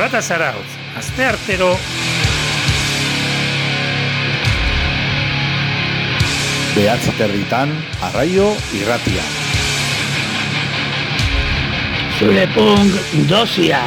Zarata Zarautz, asteartero Behatzi terditan, Arraio Irratia. Zure punk dosia.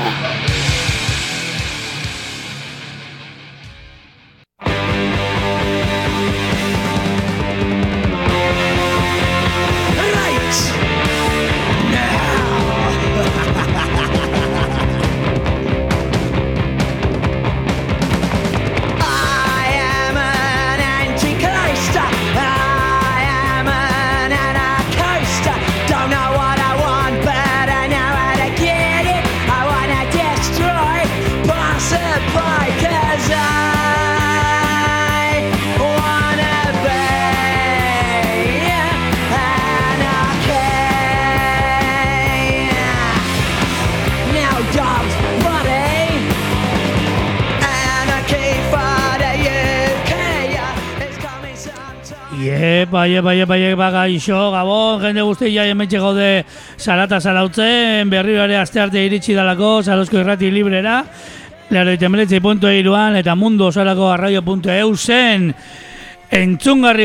Bai, Gabon, jende guztia hementxe gaude Zarata Zarautzen, berriro ere astearte iritsi dalako, Zarauzko Irrati Librera, 89.3.an eta Mundu Osarako Arraio.eu zen entzungarri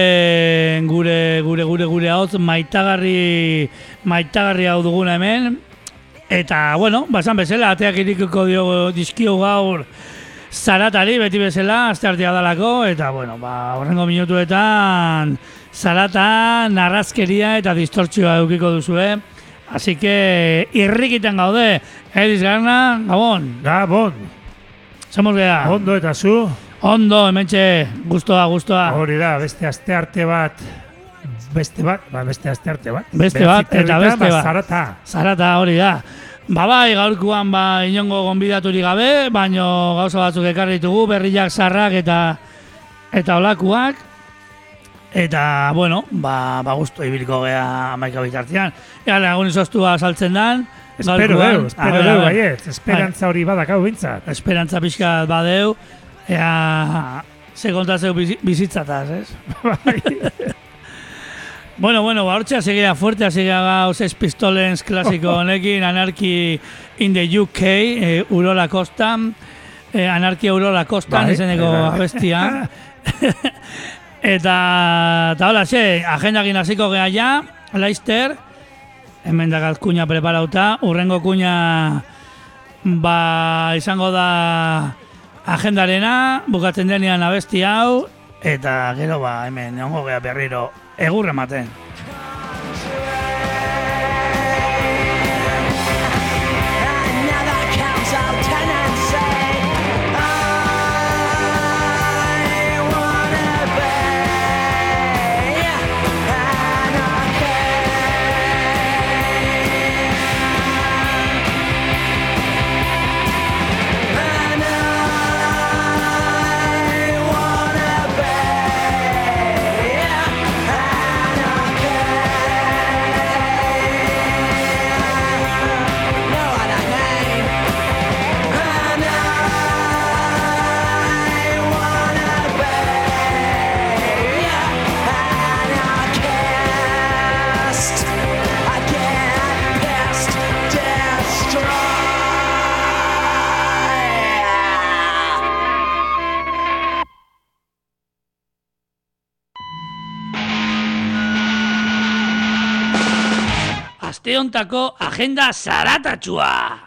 gure hotz maitagarri hau duguna hemen, eta, bueno, basan bezala, ateak irikiko dizkio gaur Zaratari, beti bezala, asteartea dalako, eta, bueno, horrengo minutuetan Zarata, narrazkeria eta distortzioa eukiko duzue. Así que, irrikitan gaude, Ediz Garna, Gabon. Gabon. Somos gea. Ondo eta zu? Ondo, hementxe, gustoa. Hori da, beste astearte bat. Beste astearte bat. Beste bat. Zarata, hori da. Bai, gaurkoan inongo gonbidaturik gabe, baino gauza batzuk ekarri ditugu, berriak zarrak eta olakuak. Eta, bueno, gustu ibiliko gea amaika bitartean. Ea lagun izoztua saltzen dan. Espero deu, baiet. Esperantza hori badakau bintzat. Esperantza pixka badeu. Ea, ze kontatzeu bizitzataz, ez? Bai. Bueno, hortxe asegea fuerte, asegea gauz Pistolens klasiko honekin, Anarchy in the UK, Urola Kostan, Anarkia Urola Kostan, izeneko abestia. Eta hola, agendakin hasiko gea ja, Leicester, hemen dakat kuña preparauta, urrengo kuña izango da agendarena, bukatzen denean abesti hau, eta gero hemen egongo gea berriro egurra ematen. Asteontako agenda zaratatxua!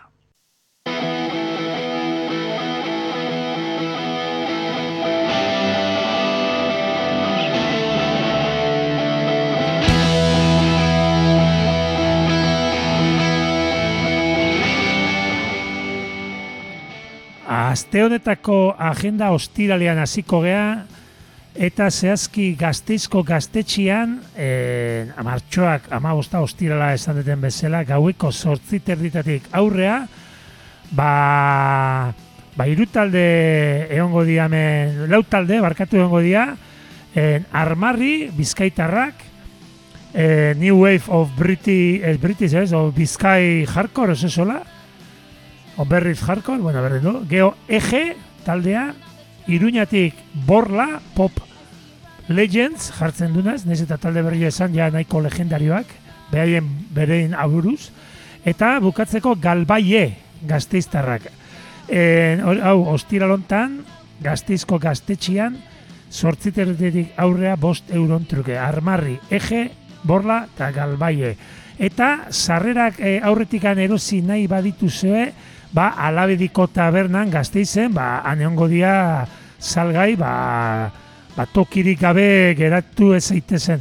Aste honetako agenda ostiralean hasiko gea, eta zehazki Gasteizko gaztetxian, martxoak 15 ostirala esan duten bezala, gaueko 8:30 aurrea, hirutalde egongo dia, lautalde barkatu egongo dia, Armarri, Bizkaitarrak, New Wave of British, o Bizkai Hardcore, oso sola, o Berriz Hardcore, berriz du, geho Ege taldea, Iruñatik Borla, Pop Legends jartzen dunaz, naiz eta talde berrio esan ja nahiko legendarioak, berein aburuz, eta bukatzeko Galbaie Gasteiztarrak. Hau, ostiralontan, Gasteizko gaztetxian, 8:30 aurrea 5 euron truke. Armarri, Eje, Borla eta Galbaie. Eta sarrerak aurretikan erosi nahi badituzue, Alabediko tabernan Gasteizen, han egongo dia salgai, tokirik gabe geratu ez zaitezen.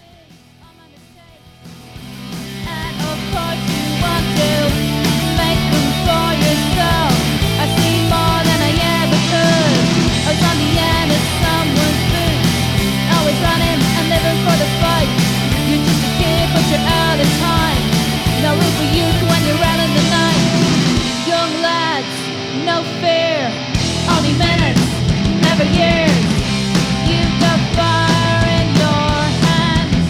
No fear, only minutes, never years. You've got fire in your hands.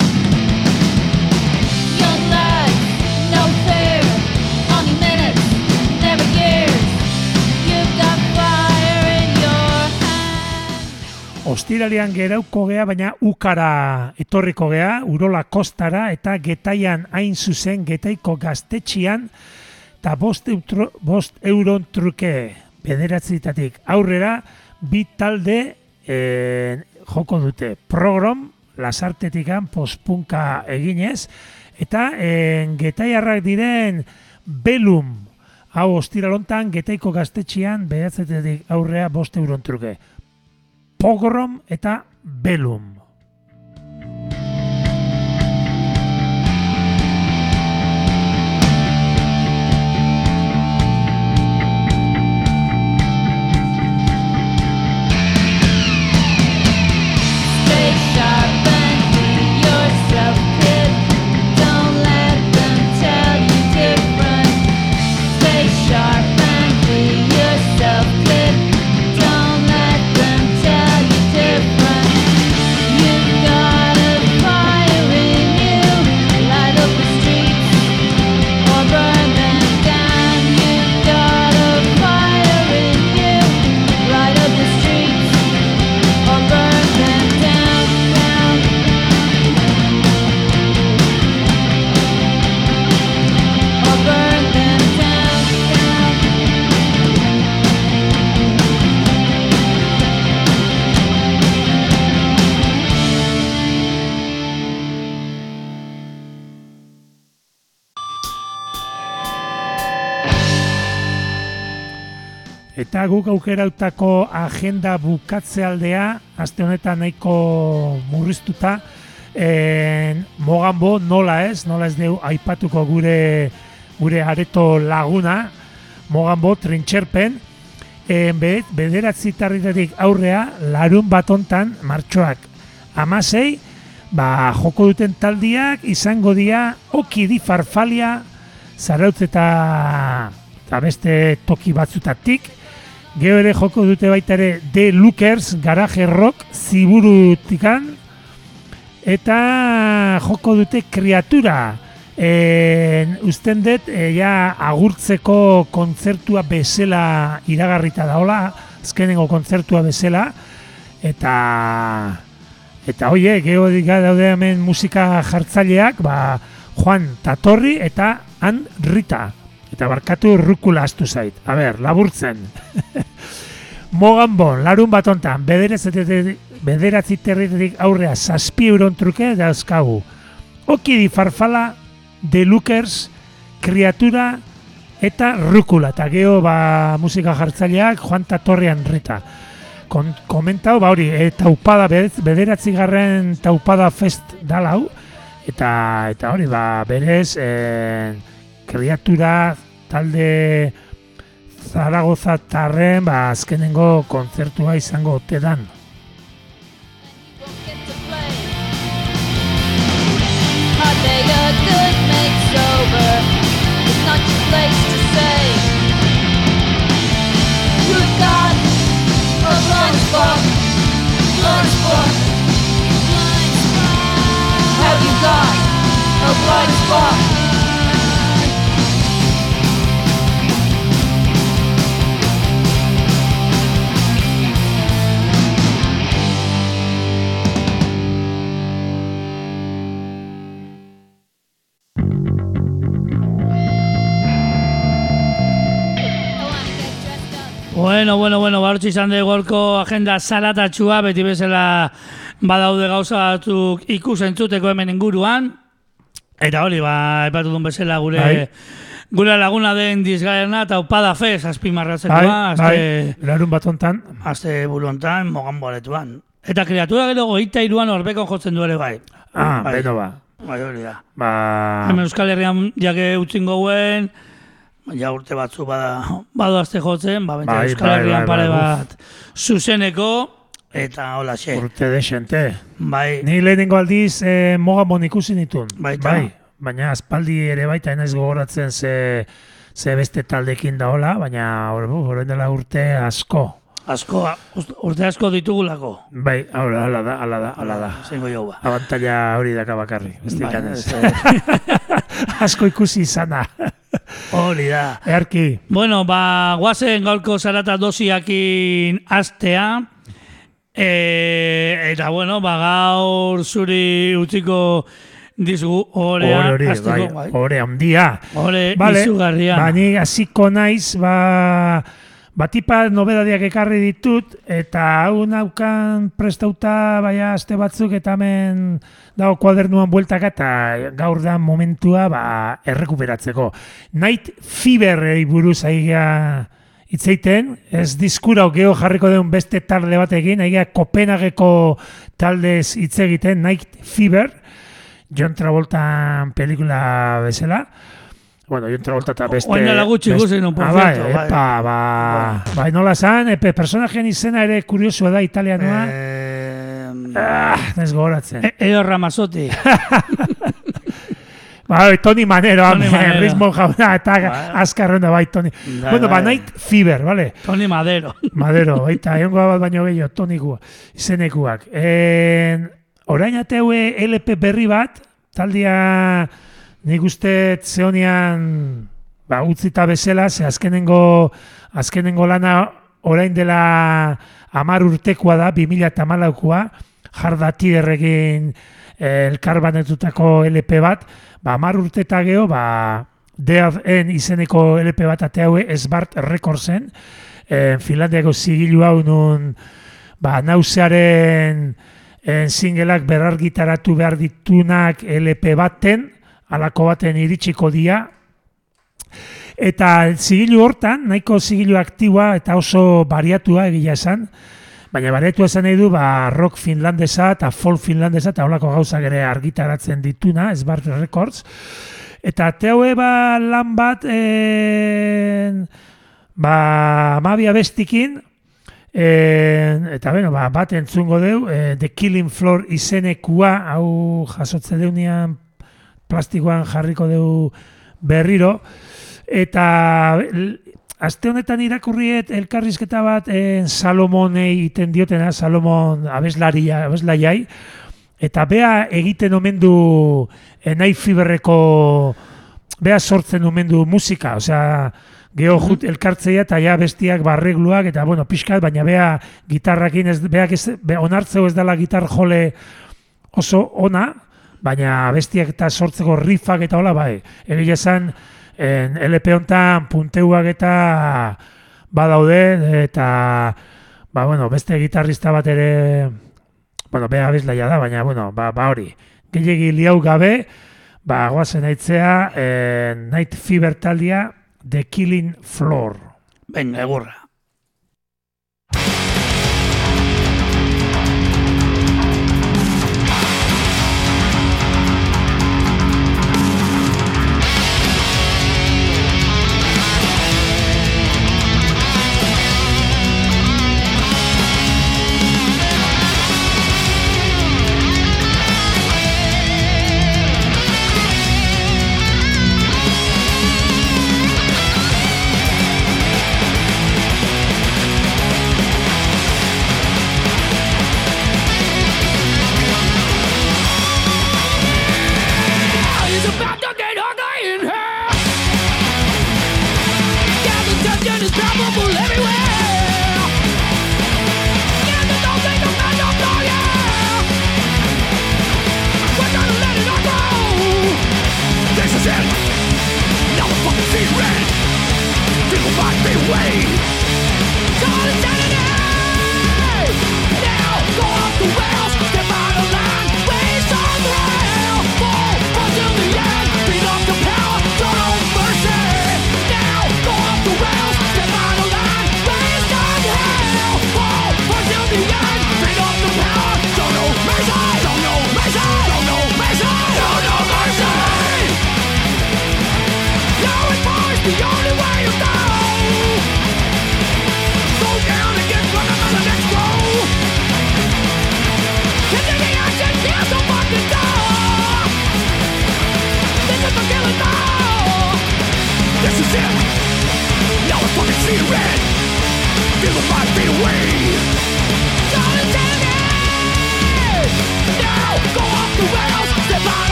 Young lads, no fear, only minutes, never years. You've got fire in your hands. Ostiralean gerauko gea, baina ukara etorriko gea, Urola Kostara eta Getaian hain zuzen Getaiko gaztetxian, eta 5 euron truke 9:00 aurrera 2 talde joko dute. Program Lasartetikan postpunka eginez, eta getaiarrak diren Belum. Hau ostiralontan Getaiko gaztetxian 9:00 aurrea 5 euron truke. Pogrom eta Belum. Eta guk aukerautako agenda bukatzealdea, aste honetan nahiko murriztuta, Moganbo nola ez deu aipatuko gure areto laguna, Moganbo Trintxerpen, 9:00 aurrea, larun batontan, martxoak 16, joko duten taldiak izango dira Oki di Farfalia, Zarautz eta beste toki batzutatik. Gero ere joko dute baita ere The Lookers, Garage Rock, Ziburutikan, eta joko dute Kreatura. Usten dut, agurtzeko kontzertua bezala iragarrita daola, azkenengo kontzertua bezala, eta gero daude hemen musika jartzaileak, Juan Tatorri eta Han Rita. Eta barkatu rukula astu zait. A ber, laburtzen. Moganbon, larun batontan, 9:00 aurrea 7 euron truke dauzkagu. Oki di Farfala, The Lookers, Kreatura eta Rukula. Eta geho musika jartzaileak Juan Tatorrian Rita. Komentau, hori, taupada, 9. taupada fest dalau. Eta hori, berez, Kreatura talde Zaragozatarren azkenengo kontzertua izango ote dan. Have you got a blind spot? Bueno, hortxe izan dugu gorko agenda zaratatxua, beti bezala badaude gauza batzuk ikusentzuteko hemen inguruan. Eta hori, epatu duen bezala gure laguna den Dizgaerna eta Upada Fez azpimarratzekoa. Larun bat hontan. Azte buru hontan, mogan boletuan. Eta kreatura gero 23an Orbekon jotzen du ere bai. Beno ba. Bai, hori da. Hemen Euskal Herrian jake utzin gouen, ja urte batzu badoazte jotzen, Euskal Herrian pare bat zuzeneko, eta hola xe. Urte desente. Bai. Ni lehenengo aldiz Mogamon ikusi nituen. Bai. Baina aspaldi ere baita enaiz gogoratzen ze beste taldekin da hola, baina horren dela urte asko. Urte asko ditugulako. Bai, hala da. Zengo jau ba. Abantaila hori daka bakarri. Asko ikusi izana. Hori da. Earki. Bueno, guazen gaurko zarata dosiakin astea. Eta bueno, gaur zuri utziko dizu orea. Ore handia. Ore izugarria. Ni hasiko naiz, batipa nobedadiak ekarri ditut, eta hau naukan prestauta aste batzuk, eta hemen dago kuadernuan bueltaka, eta gaur da momentua errekuperatzeko. Night Feverrei buruz aigia hitzeiten, ez diskurau geho jarriko den beste talde batekin, aigia Kopenhageko taldez hitz egiten, Night Fever, John Travolta pelikula bezala. Bueno, John Travolta eta beste... Oina gutxi guzen, por cierto. Bai, nola zan, personajean izena ere kuriosua da italianoa. Ez gogoratzen. Edo Ramazzotti. Toni Manero, ritmo jauna, eta azkarren da, Toni. Bueno, Night Fever, vale? Toni Madero. Madero, baita, egongo bat baino gehiago, Tonikuak, izenekuak. Orain ateue LP berri bat, taldia... Nik uste zeonian utzita bezala, ze azkenengo lana orain dela 10 urtekoa da, 2014koa, Jarda Tiderrekin elkarbanetutako LP bat, 10 urteta geho, Dead izeneko LP bat ateaue Esbart Recordsen, Finlandiako zigilu hau nun nausearen singleak berargitaratu behar ditunak LP baten, alako baten iritsiko dia. Eta zigilu hortan, nahiko zigilu aktiboa eta oso bariatua egia esan, baina bariatua esan nahi du rock finlandesa eta folk finlandesa eta holako gauzak ere argitaratzen dituna, Esbart Records. Eta tehaue lan bat, 12 abestikin, eta bat entzungo deu, The Killing Floor izenekua, hau jasotze deunean plastikoan jarriko dugu berriro, eta aste honetan irakurriet elkarrizketa bat Salomonei iten diotena, Salomon abeslaiai, eta bea egiten omen du Night Feverreko, bea sortzen omen du musika, osea, geho elkartzeia eta ja bestiak barregluak, eta pixkat, baina bea gitarrakin, onartzeu ez dela gitar jole oso ona, baina bestiak eta sortzeko riffak eta hola egia esan LP hontan punteuak eta badaude eta beste gitarrista bat ere bea abeslaia da, baina hori gehiagi liau gabe goazen aitzea Night Fever taldia The Killing Floor. Venga, egurra.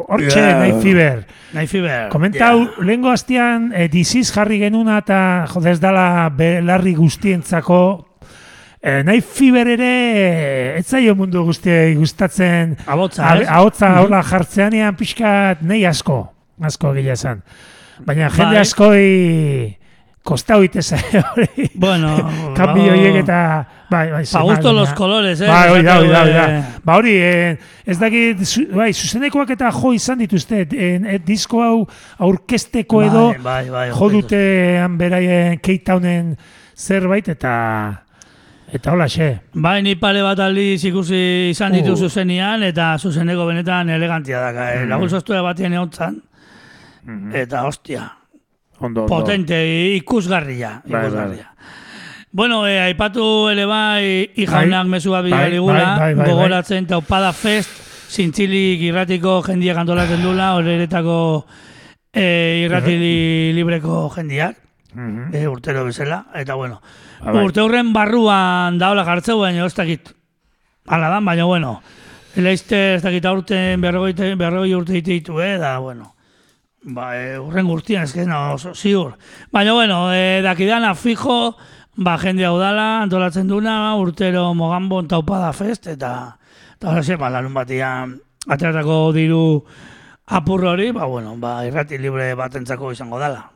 hortxe, Night Fever. Night Fever. Komentau, lehengo astean diziz jarri genuna eta jodez dala belarri guztientzako Night Fever ere ez zaio mundu guztiei gustatzen ahotsa hola jartzeanean pixkat nahi asko gila esan. Baina jende askoi kostau iteza hori. Bueno, kanbio horiek eta pa gusto los colores, Hori da. Ba hori, ez dakit, zuzenekoak eta jo izan dituzte, disko hau aurkezteko edo jo dutean beraien Cape Townen zerbait eta hola xe. Bai, ni pare bat aldiz ikusi izan ditu zuzenian eta zuzeneko benetan elegantia daka. Lagun sostua batien egontzan eta hostia. Ondo. Potente, ikusgarria. Bueno, aipatu ere bai, jaunak mesua bidaligula, gogoratzen Taupada Fest, zintzilik irratiko jendiak antolatzen dula, horretako irrati libreko jendiak, urtero bezala, eta bueno, urte horren barruan daola jartzeu, baina ez dakit, ala dan, baina bueno, eleizte ez dakit aurten berrogei urte ditu, da bueno, urren gurtian, ez que no, ziur. Baina, bueno, dakidana fijo, jende hau dala, antolatzen duna, urtero Mogambon Taupada Fest, eta hori zepa, larun batian, ateratako diru apur hori, irrati libre batentzako izango dala.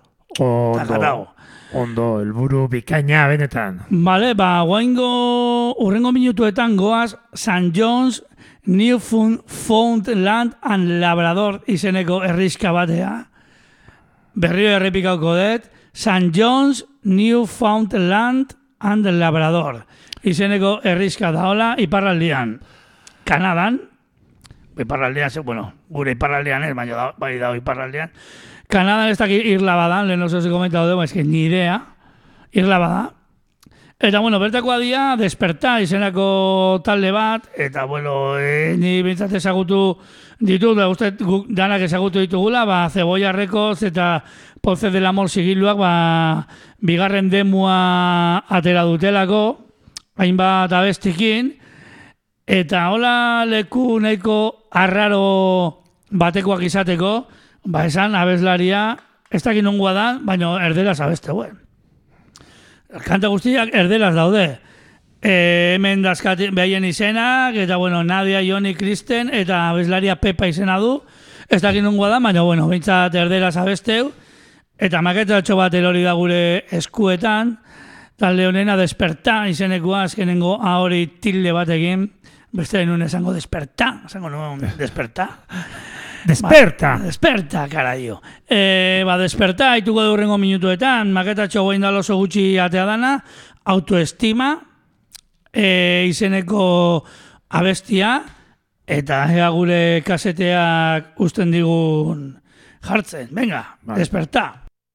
Ondo, helburu bikaina benetan. Bale, urrengo minutuetan goaz St. John's Newfoundland and Labrador izeneko herriska batea. Berriro errepikauko dut. St. John's Newfoundland and Labrador izeneko herriska daola iparraldian. Kanadan. Iparraldian, gure iparraldian ez, baina bai dago iparraldian. Kanadan ez dakit irla badan, lehen oso ze komentatu dugu, ez que ni idea. Irla bada. Eta, bertakoa dia, Desperta izenako talde bat, eta, ni bintzat ezagutu ditut, uste danak ezagutu ditugula, Cebolla Records eta Poze del Amor sigiluak, bigarren demua atera dutelako, hainbat abestikin, eta hola leku nahiko arraro batekoak izateko, esan abeslaria, ez dakit nongoa da, baina erderaz abeste guen. Kanta guztiak erderaz daude. Hemen dazkat behaien izenak, eta Nadia, Joni, Kristen, eta abeslaria Pepa izena du. Ez dakit nongoa da, baina bintzat erderaz abesteu. Eta maketatxo bat erori da gure eskuetan. Talde honena Desperta izenekoa, azkenengo hori tilde batekin. Beste nun esango Desperta, esango nuen Desperta. Desperta, karaio. Desperta, haituko durrengo minutuetan, maketatxo goin da oso gutxi atea dana, Autoestima, izeneko abestia, eta gure kaseteak usten digun jartzen. Venga, Desperta.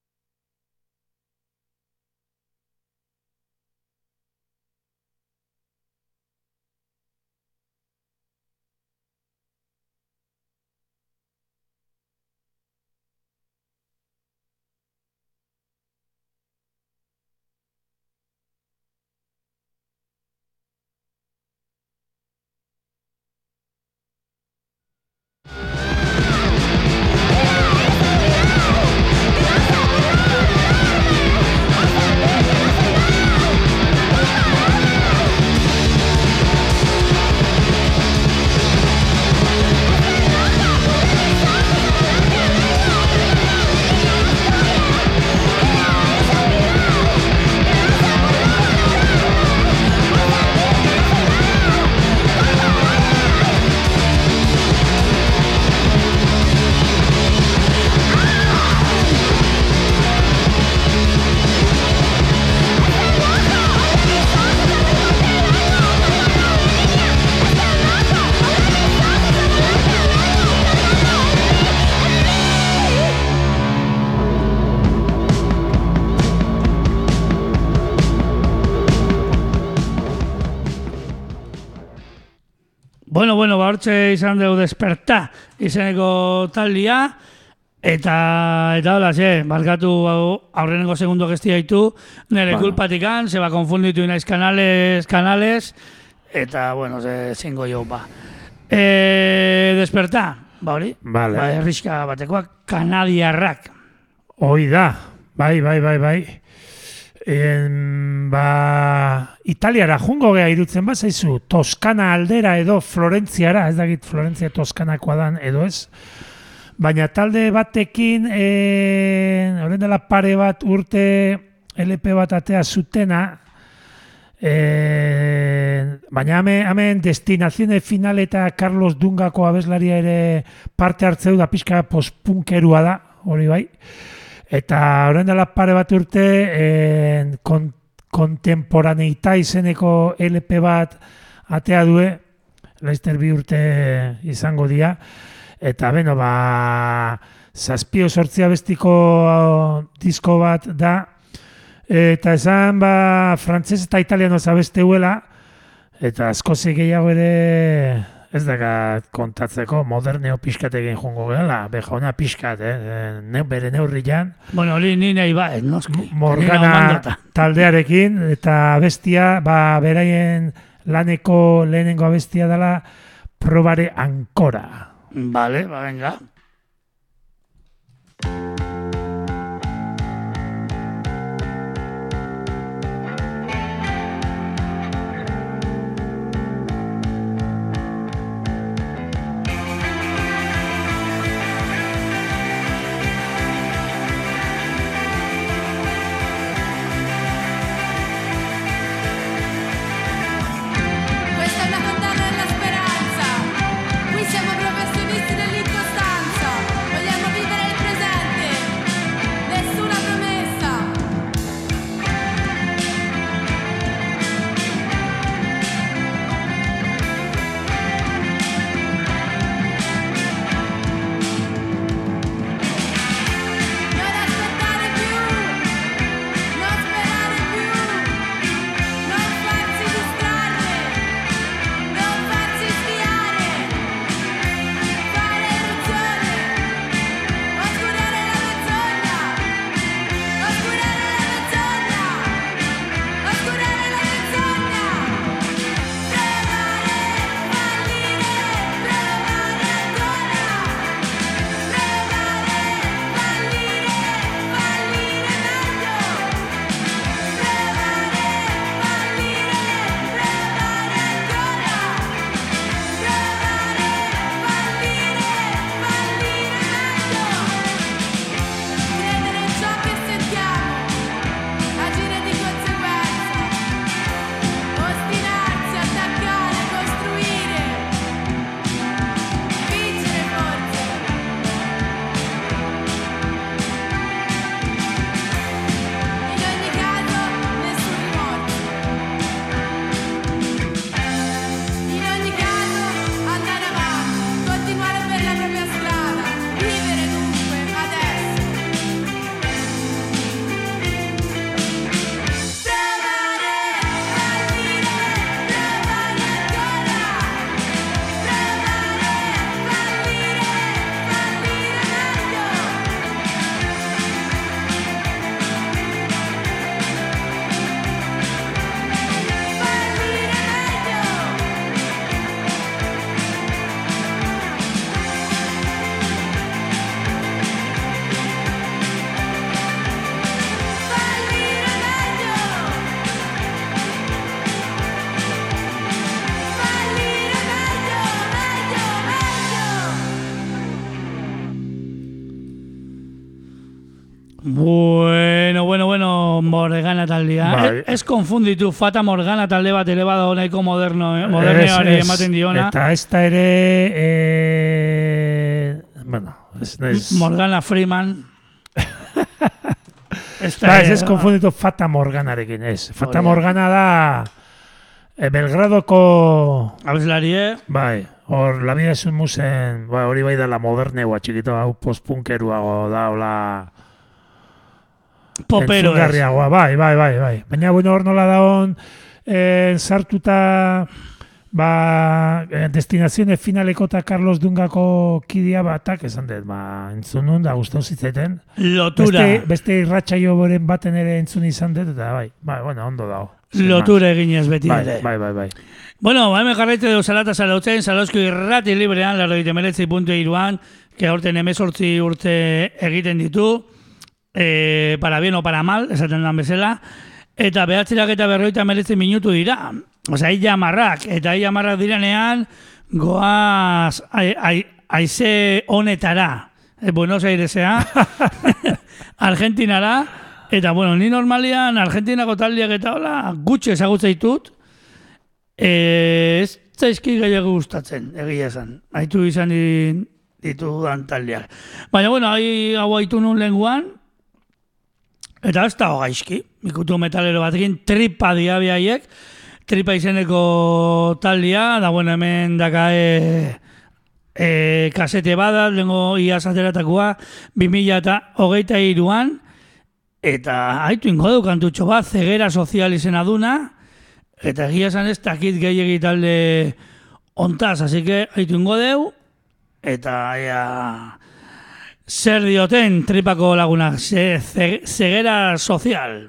Bueno, hortxe izan dugu Desperta izeneko taldia, eta hola, barkatu aurrenengo segundo gestia ditu, nire kulpatikan, se konfunditu inaiz kanales, eta, zingo jo, Desperta, ba hori, Vale. ba, herriska batekoak, kanadiarrak. Hoi da, bai. Italiara jungo gea irutzen bazaizu, Toskana aldera edo Florentziara, ez dakit Florentzia Toskanakoa dan edo ez, baina talde batekin, horren dela pare bat urte LP bat atea zutena, baina hemen Destinazione Final eta Carlos Dungako abeslaria ere parte hartzeu da pixka postpunkerua da, hori bai. Eta horren dela pare bat urte kontemporaneita izeneko LP bat atea due, laizter 2 urte izango dira, eta beno, zazpio sortzia bestiko disko bat da, eta esan frantzez eta italiano zabesteuela, eta askozi gehiago ere ez dakat kontatzeko moderneo pixkat egin jungo gehala, bejauna pixkat, bere neurrian. Bueno, hori ni nahi ba, noski. Morgana taldearekin, eta abestia, beraien laneko lehenengo abestia dela Probare Ancora. Vale, ba, venga. Questa è una fontana della speranza. Qui siamo professionisti dell'incostanza. Vogliamo vivere il presente. Nessuna promessa. Non aspettare più. Non sperare più. Non farsi distrarre. Non farsi sviare, fare eruzione, oscurare la menzogna, oscurare la menzogna, oscurare la menzogna, provare, fallire, provare ancora, provare, fallire, fallire meglio, provare, fallire, provare ancora. Provare, fallire meglio. Credere in ciò che sentiamo, agire di conseguenza, ostinarsi, attaccare, costruire, vincere forse. In ogni caso, nessun rimorso. In ogni caso, andare avanti, continuare per la propria strada, vivere dunque adesso. Provare, fallire, provare ancora. Provare, fallire, fallire meglio. Fallire meglio. Fallire meglio. Fallire meglio, meglio, meglio. Bueno, Morgana taldea. Bai. Ez konfunditu, Fata Morgana talde bat ere bada nahiko moderneari ematen diona. Eta ez da ere, bueno, ez Morgana Freeman. ez konfunditu Fata Morganarekin, ez. Fata Morgana da Belgradoko, Abeslarie. bai, hor, La Vida es un Musen, hori bai da la moderneua, txikito, hau postpunkeruago da, hola, Popero ez. entzungarriagoa, bai. Baina, bueno, hor nola da hon, sartuta Destinazione finaleko eta Carlos Dungako kidea batak, esan dut, entzun nun da gustau zitzaten. Lotura. Beste irratsaio boren baten ere entzun izan dut, eta bueno, ondo dago. Lotura eginez beti ere. Bai. Bueno, hemen jarraitu edo salata salautzen, Salausko irrati librean, 89.3an, que aurten 18 urte egiten ditu, para bien o para mal, esaten dan bezala, eta 9:40 minutu dira. Osea, ia marrak, eta ia marrak direnean, goaz aize honetara, Buenos Airesea, Argentinara, eta bueno, ni normalian Argentinako taldeak eta hola, gutxi ezagutza ditut, ez zaizki gehiago gustatzen, egia esan. Aitu izan ditudan taldeak. Baina, bueno, hau aitu nun lenguan, eta ez da gaizki. Ikutu metalero batekin tripa diabiaiek, tripa izeneko taldea, da bueno, hemen dakae kasete bada, lengo iaz ateratakoa, 2023an, eta haitu ingo du kantutxo bat, Ceguera Sozial izena duna, eta egia esan ez dakit gehiagi talde ontaz, así que haitu ingo deu, eta zer dioten tripako lagunak, Ceguera Sozial.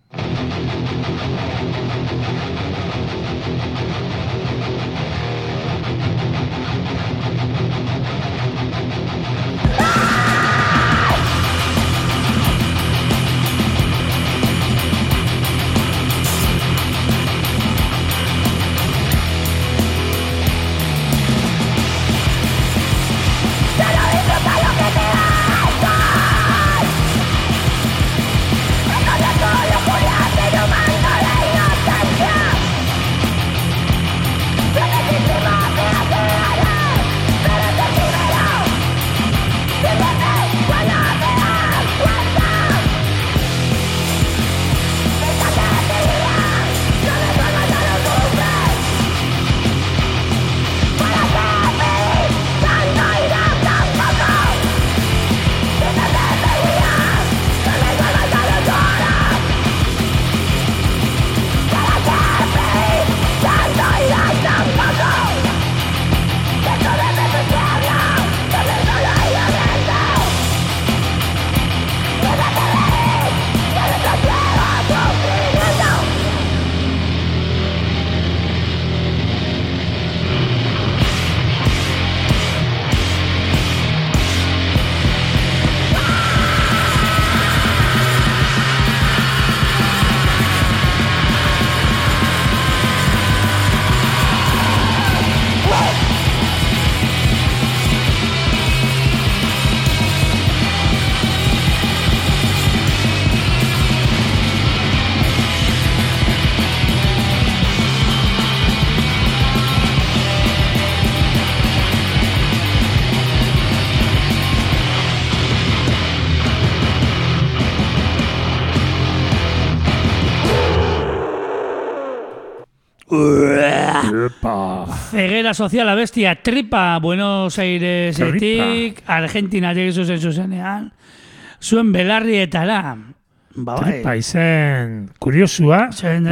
Ceguera Sozial abestia tripa Buenos Airesetik, Argentinatik zuzenean, zuen belarrietara. Tripa izen kuriosua.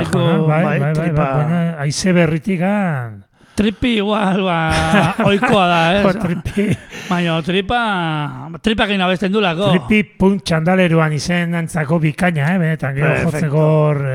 Tripa. Aize berritikan. Tripi igual, oikoa da, ez? Tripi. Baina, tripa gina besten du lako. Tripi punk txandaleruan izen antzako bikaina, benetan, gero jotzeko hor...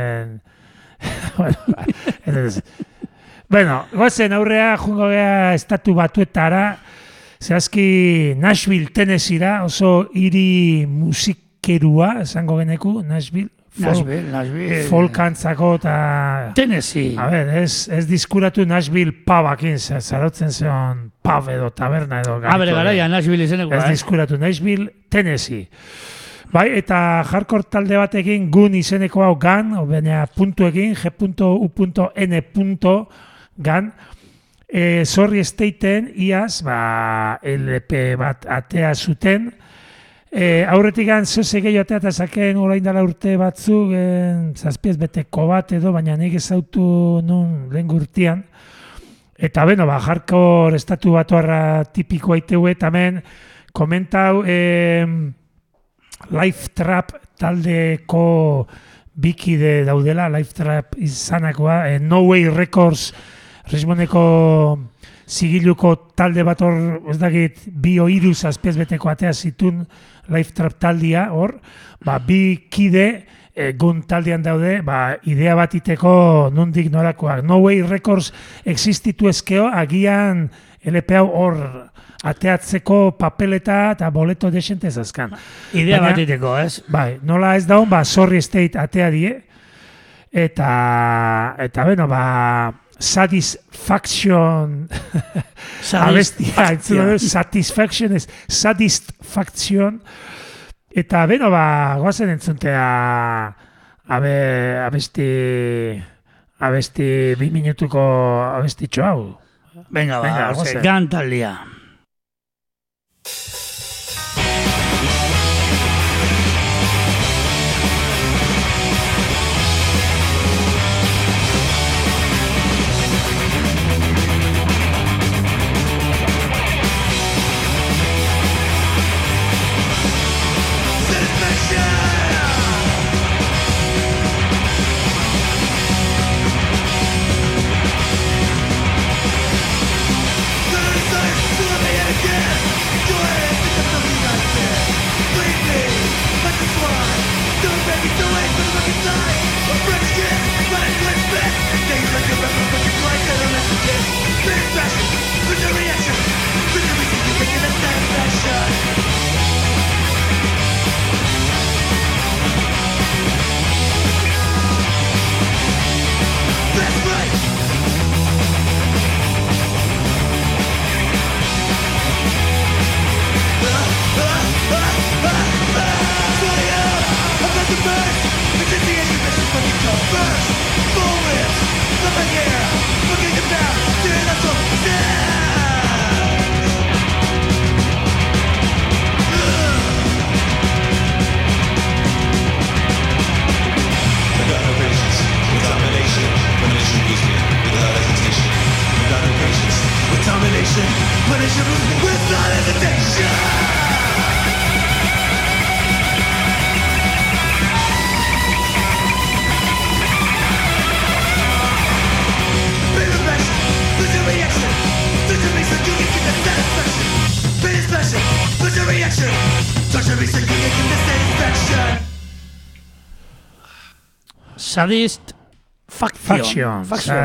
Bueno, gozen aurrea jungo gea estatu batuetara, zehazki Nashville, Tennessee-ra, oso hiri musikerua, esango geneku, Nashville. Folkantzako eta... Tennessee. A ber, ez diskuratu Nashville pubakin, zarotzen zeon pub edo taberna edo... Bere garaia, Nashville izeneko. Ez diskuratu Nashville, Tennessee. Bai, eta hardcore talde batekin Gun izeneko hau Gun, baina puntuekin, G.U.N. Gun, Sorry Staten iaz, LP bat atea zuten, aurretik zeuze gehiago atea eta zakeen orain dela urte batzuk, zazpiez beteko bat edo, baina nik ezautu nun lehen gurtian, eta beno, hardcore estatu batuarra tipikoa iteu, eta hemen komentau, Life Trap taldeko bikide daudela, Life Trap izanakoa, No Way Records Richmondeko zigiluko talde bat hor, ez dakit, 2 o 3 zazpiaz beteko atea zitun Live Trap taldia hor, bi kide gun taldean daude, idea bat iteko nondik norakoak. No Way Records existitu ezkeo, agian LP hau hor ateatzeko papeleta eta boleto desente zazkan. Idea bat iteko, ez? Bai, nola ez daun, Sorry State atea die, eta beno, Satisfaction abestia, Satisfaction ez Satisfaction, eta beno, goazen entzuntea abesti 2 minutuko abestitxo hau. Venga, gantaldia. Satisfaction.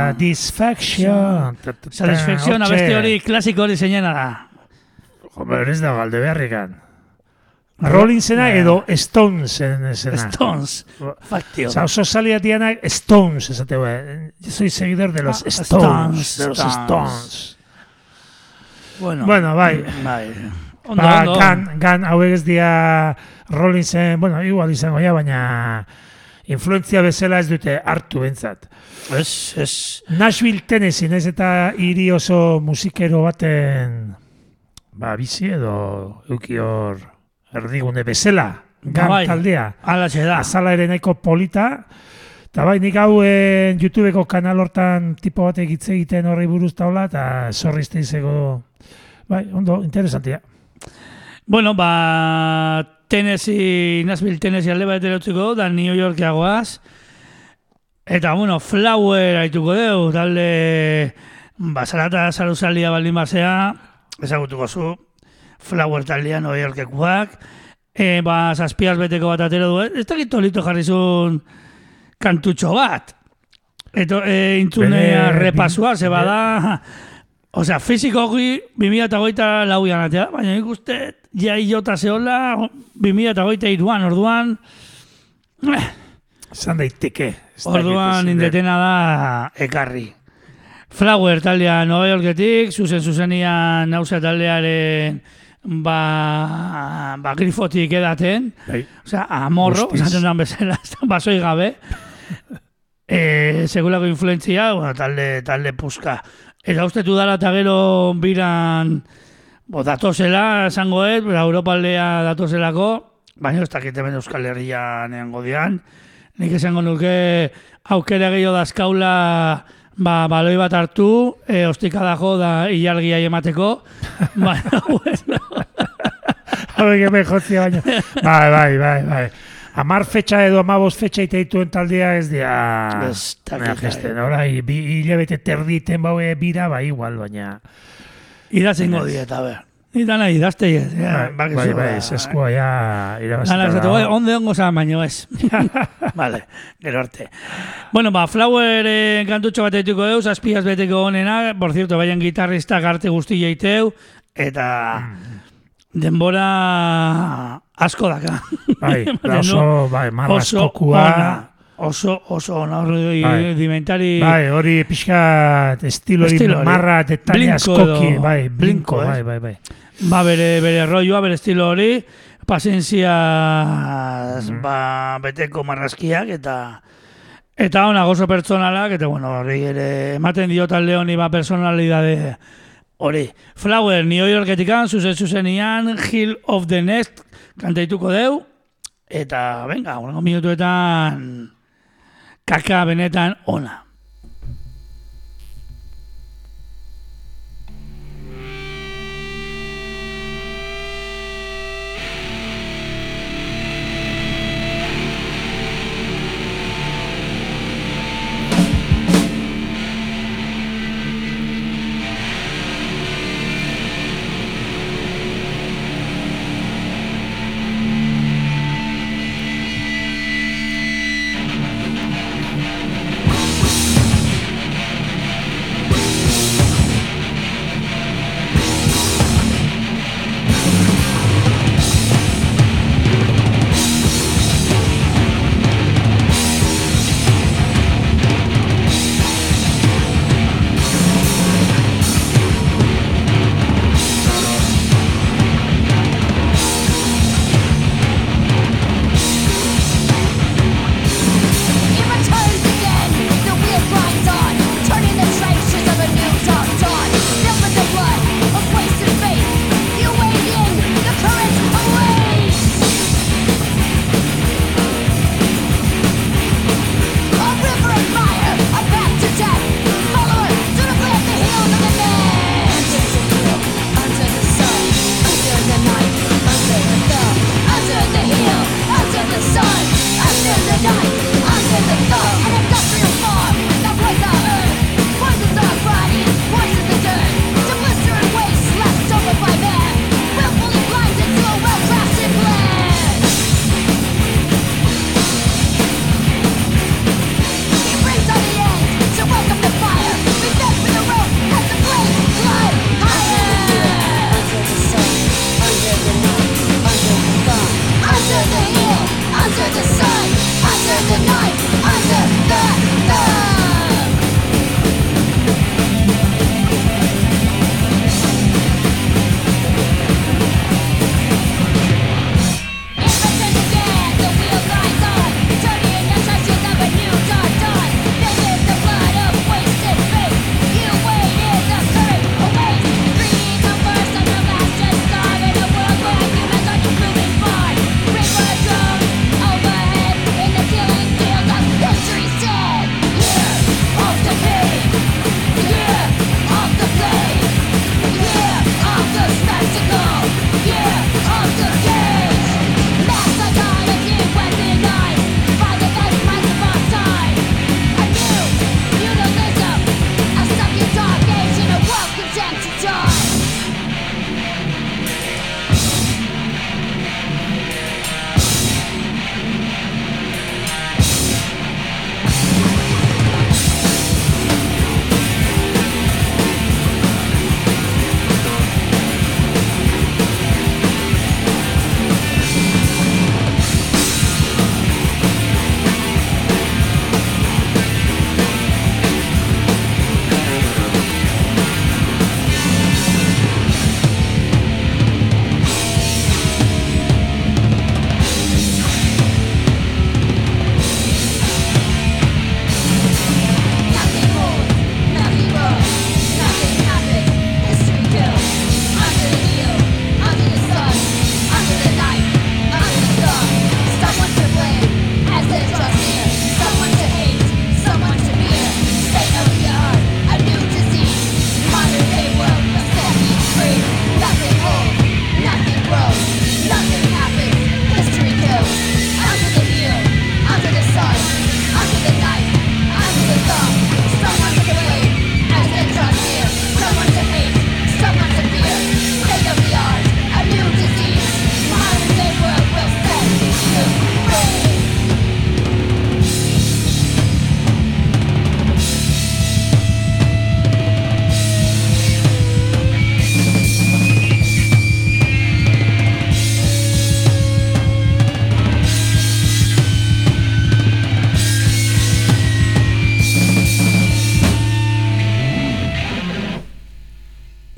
Satisfaction, abesti hori klasiko hori zeinena da. Joder, ez da galde beharrikan. Rollingsena edo Stonesena. Stones. Faction. Oso salia dianak Stones, esate Yo soy seguidor de los Stones. De los Stones. Bueno, bai. Ondo. Gan hauek ez dia Rollingsen, igual izango ja, baina influentzia bezala ez dute hartu bentzat. Es. Nashville, Tennessee, ez eta hiri oso musikero baten bizi edo euki hor erdigune bezala, gan taldea. Alaxe da. Azala ere nahiko polita. Eta nik hau YouTubeko kanal hortan tipo batek hitz egiten horri buruz taula, eta sorrizte izego, ondo, interesantia. Bueno, Nashville, Tennessee alde bat erotziko, da New Yorkeagoaz. Eta, Flower haituko deu, talde, zarata zaruzaldia baldin basea, ezagutuko zu, Flower taldea New Yorkekoak, zazpiaz beteko bat atero du, ez dakit tolito jarrizun kantutxo bat. Intzunea repasua, zeba da... Osea, fizikoki 2008 lauian atea, baina ikuste jai jota zehola 2008an, orduan... Zan daiteke. Orduan indetena da ekarri. Flower taldea Nova Yorketik, zuzenian nauzea taldearen grifotik edaten. Osea, amorro, zaten dan bezala, basoi gabe. Segulako influentzia, talde puska. Eta uste dudala eta gero biran datozela, esango Europa aldea datozelako, baina ez dakit hemen Euskal Herria neango dian. Nik esango nuke aukera gehiago dazkaula baloi bat hartu, ostika dago da ilargia emateko. Baina, bueno. Hauek hemen jotzia baina. Bai. 10 fetxa edo 15 fetxa iteituen taldea ez dira... Ez dakit. Orai, hilabete terditen baue bira, ba, igual, baina... Idazengo diet, a ber. Eta nahi, idazte ez. Bai, eskua ja irabazita. Ana, esatu, onde ongo zan baino ez. Vale, gero arte. Bueno, ba, Flower kantutxo bat eituko deuz, azpiaz beteko honena, por cierto, baien gitarrista arte guzti jeiteu, eta denbora asko daka. Bai, oso, bai, marra askokua. Oso ona, hori dimentari... Bai, hori pixka estilo marra detalle askoki, bai, blinko, bai. Ba, bere rolloa, bere estilo hori, pazientzia beteko marrazkiak, eta ona gozo pertsonalak, eta bueno, hori ere ematen dio talde honi personalidade hori. Flower, New Yorketikan, zuzenian, Hill of the Nest, kantaituko deu, eta, venga, unengo minutuetan, kaka benetan ona.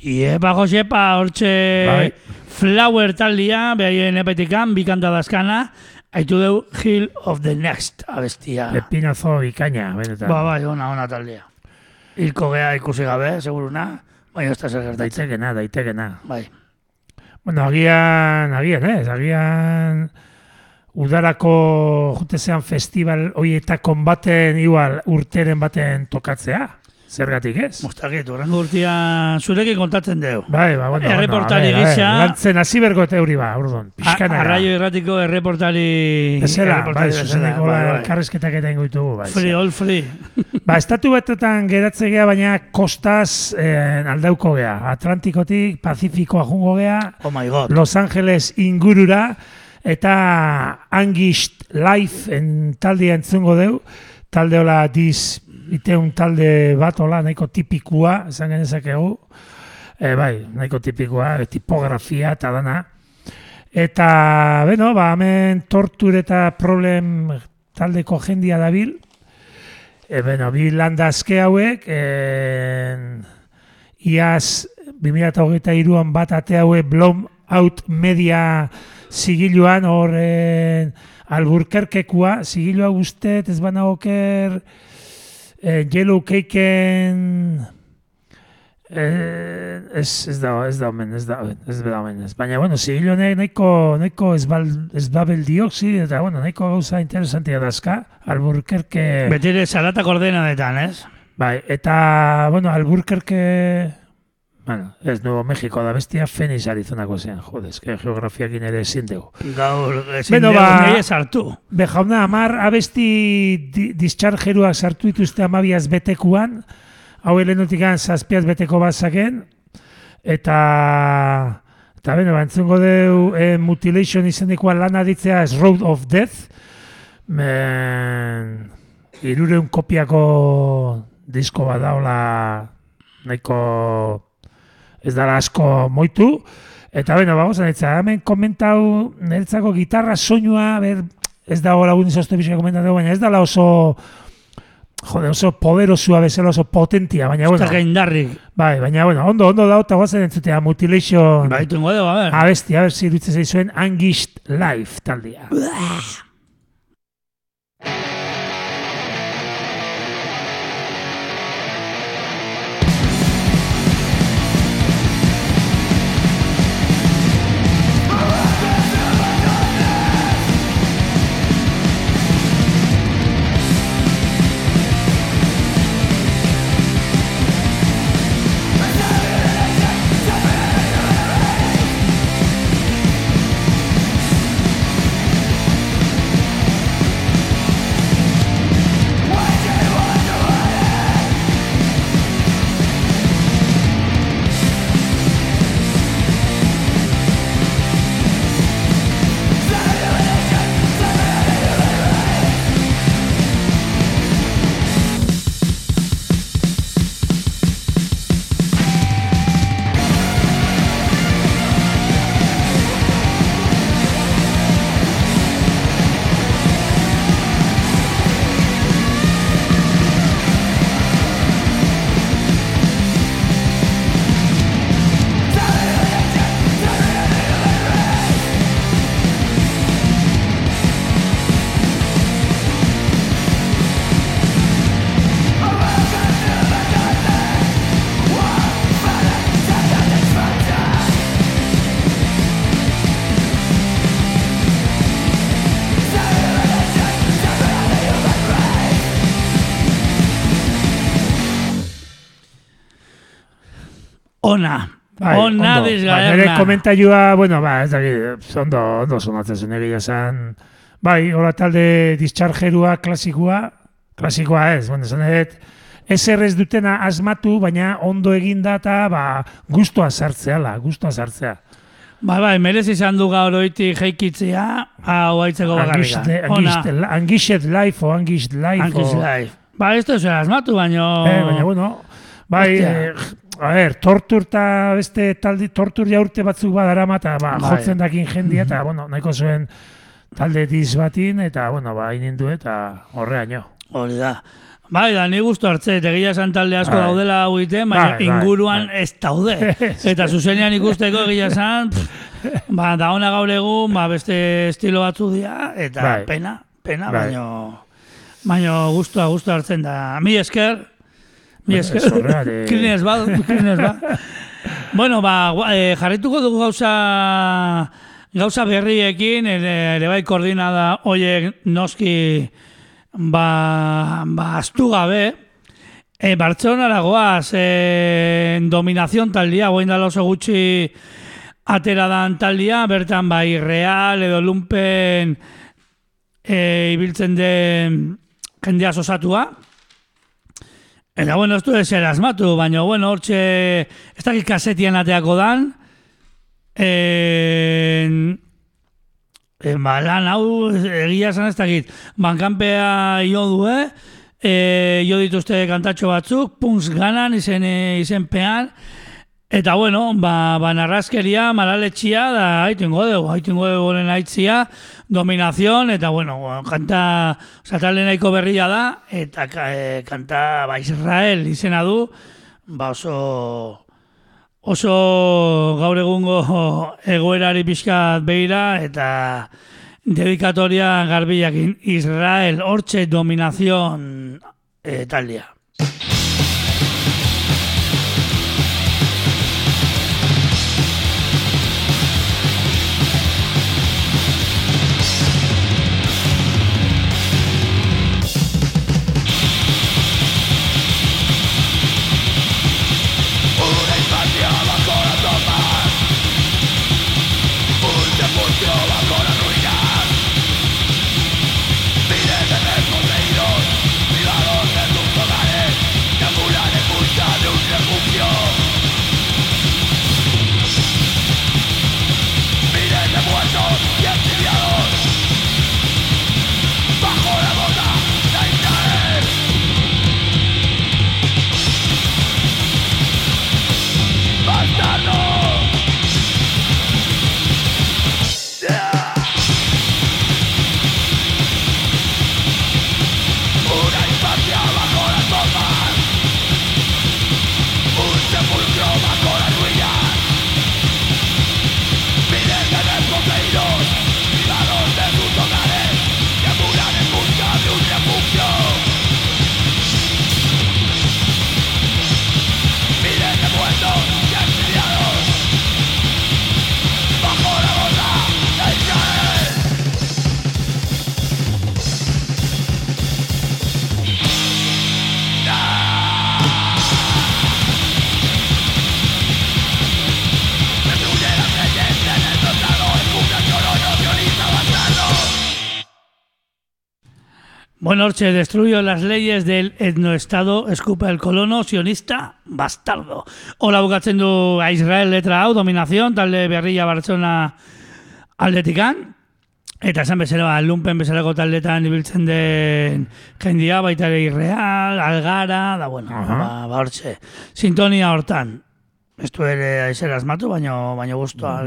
Iepa, Josepa, hortxe Bai. Flower taldia, behaien epetikan, bikanta dazkana, haitu deu Hill of the Next abestia. Pepinazo ikaina, benetan. Bai, ona taldia. Hilko gea ikusi gabe, seguruna, baina ez da zer gertatzen. Daitekena. Bai. Bueno, agian udarako jutezean festival hoietakon baten igual urteren baten tokatzea. Zergatik ez? Mostakit, horrengo urtean zurekin kontatzen deu. Bai, bueno. Erreportari gisa. Lantzen hasi bergo eta euri ba, urdun. Pixkanaka. Arraio erratiko erreportari... Bezala, bai, zuzeneko elkarrizketak eta ingoitugu. Bai, free, all free. Ba, estatu betetan geratze gea, baina kostaz aldauko gea. Atlantikotik, Pazifikoa jungo gea. Oh my God. Los Angeles ingurura. Eta Angist Life taldea entzungo deu. Talde hola iteun talde bat hola, nahiko tipikua, esan genezakegu. Bai, nahiko tipikua, tipografia eta dana. Eta, beno, hemen Torture eta Problem taldeko jendia dabil. Beno, bi landazke hauek, iaz 2023an bat ate hauek Blown Out Media zigiluan, hor Alburquerquekua, zigilua guztet, ez bana oker... Yellow Caken ez da omen. Baina, bueno, zigilo nahiko ez babel dioxi, eta, bueno, nahiko gauza interesantia dazka, Alburquerque... Betire salatak ordenadetan, ez? Bai, eta, bueno, Alburquerque... Bueno, ez Nuevo México da bestia Phoenix Arizonako zean, jodez, que geografiakin ere ezin dugu. Gaur, ezin dugu nire sartu. Be jauna, 10 abesti dischargeruak sartu dituzte 12 betekuan, hau helenotikan 7 beteko bazaken, eta beno, entzungo deu Mutilation izendekoa lana ditzea es Road of Death, 300 kopiako disko bat daula nahiko... Ez dara asko moitu, eta beno, vamos a netza, hemen komentau niretzako gitarra soinua, ez dago lagun izozte bizka komentatu, baina ez dala oso poderosua bezala, oso potentia, baina bueno. Zaka indarrik. Bai, baina bueno, ondo da, eta guazen entzutea, Mutilation. Bai, tungo dugu, a ver. Abesti, a ver si iruditzen zaizuen Angist Life taldia. Ona desgaerna. Nire komentaioa, bueno, ez dakit, ondo sonatzen zen egia zen. Bai, hola talde dischargerua, klasikoa ez, bueno, zanet, ezer ez dutena asmatu, baina ondo eginda eta guztua sartzea. Bai, merez izan du gaur oitik jeikitzea, hau haitzeko bakarrika. Angist Life. Ba, ez da zer asmatu, baina... Baina, bueno, bai... A ver, Tortur eta beste talde, Tortur ja urte batzuk badarama eta jotzen dakin jendia eta, bueno, nahiko zuen talde diz batin eta, bueno, inindu eta horreaino. Hori da. Bai, da, ni guztu hartze, egia esan talde asko daudela hau egiten, baina inguruan ez daude. Eta zuzenean ikusteko egia esan, da ona gaur egun, beste estilo batzu dira, eta pena, baina guztua hartzen da. Mi esker, klinez bat. Bueno, jarrituko dugu gauza berriekin, ere bai koordinada horiek noski astu gabe. Bartzelonara goaz, dominazion taldia, goain dala oso gutxi atera dan taldia, bertan bai Real edo Lumpen ibiltzen den jendea osatua. Eta, bueno, ez du ezer asmatu, baina, bueno, hortxe, ez dakit kasetian ateako dan, lan hau, egia esan ez dakit, bankanpea jo du, jo dituzte kantatxo batzuk, punks ganan, izenpean, eta, bueno, narrazkeria, maraletxia, da, haitengo dugu goren haitzia, dominazion, eta, bueno, kanta, talde nahiko berria da, eta kanta, Israel izena du, oso gaur egungo egoerari pixkat behira, eta dedikatoria garbiakin Israel, hortxe dominazion taldea. Bueno, Orche, destruyó las leyes del etnoestado, escupa el colono sionista bastardo. Hola, bukatzen du a Israel letra hau, dominación, talde berria Bartzona aldetikan. Eta esan bezala, lumpen bezalako taldetan ibiltzen den jendia, baita ere Irreal, Algara, da bueno, Orche. Sintonia hortan. Ez du ere aizer asmatu, baina guztua,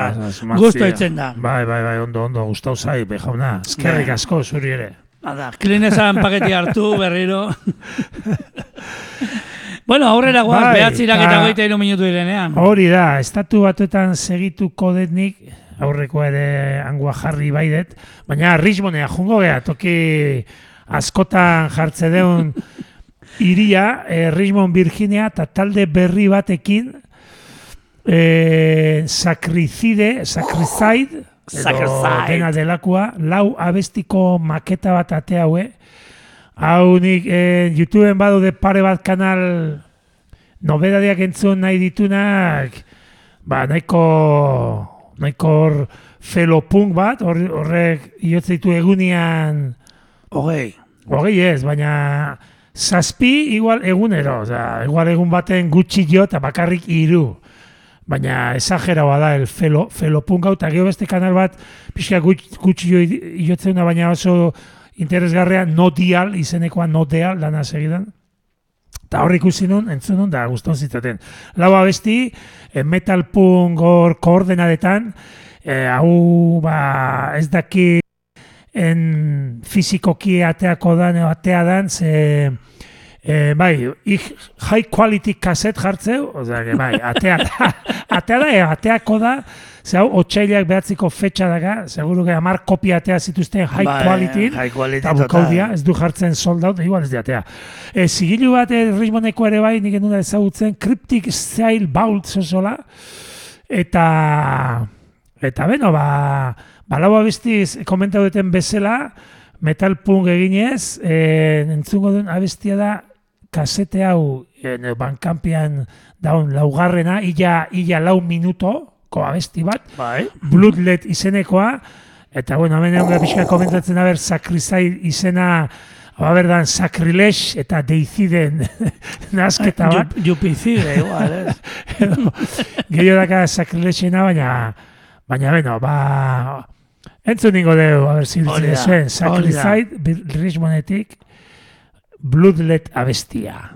guztua itzen da. Bai, ondo, guztau zai, jauna, eskerrik asko zuri ere. Nada, klinezan paketi hartu berriro. Bueno, aurrera guaz, behatzirak eta 23 minutu direnean. Hori da, estatu batuetan segituko detnik, aurreko ere angua jarri baidet, baina Richmondea jungo geha, toki askotan jartze deun iria, Richmond, Virginia, eta talde berri batekin, Sacricide, edo dena delakua, lau abestiko maketa bat ate haue. Hau nik YouTubeen badude pare bat kanal nobedadiak entzun nahi ditunak, nahiko felopunk bat, horrek iotze ditu egunian hogei ez, baina zazpi igual egunero, igual egun baten gutxi jo eta bakarrik 3. Baina esageraua da, felopunk hau, eta gero beste kanal bat, pixka gutxi jotzen da, baina oso interesgarrea, Nodial, izenekoa Nodial, dana segidan. Eta hor ikusi nun, entzun nun, da guzton zitaten. Lau abesti, metal punk hor koordenadetan, hau, ez daki, fizikoki ateako dan, atea dan, ze bai, high quality kaset jartzeu, oza, bai, ateako da, ze hau, otxailak behatziko fetxa daga, seguru que 10 kopia atea zituzten high quality, eta bukaudia, ez du jartzen sold out, igual ez di atea. Zigilu bat Richmondeko ere bai, nik enduna ezagutzen, Cryptic Style Vault zozola, eta beno, lau abestiz komentau duten bezala, metal punk eginez, entzungo duen abestia da, kasete hau Bandcampian daun laugarrena, illa 4 minutoko abesti bat, Bloodlet izenekoa, eta bueno, hemen egon pixka komentatzen haber Sacrifice izena, berdan Sacrilege eta Deiciden nazketa bat. Jupicide, igual, Gehiago daka Sacrilegena, baina beno, entzun ningo deu, ziltzen zuen, Sacrifice, Richmondetik, Bloodlet abestia.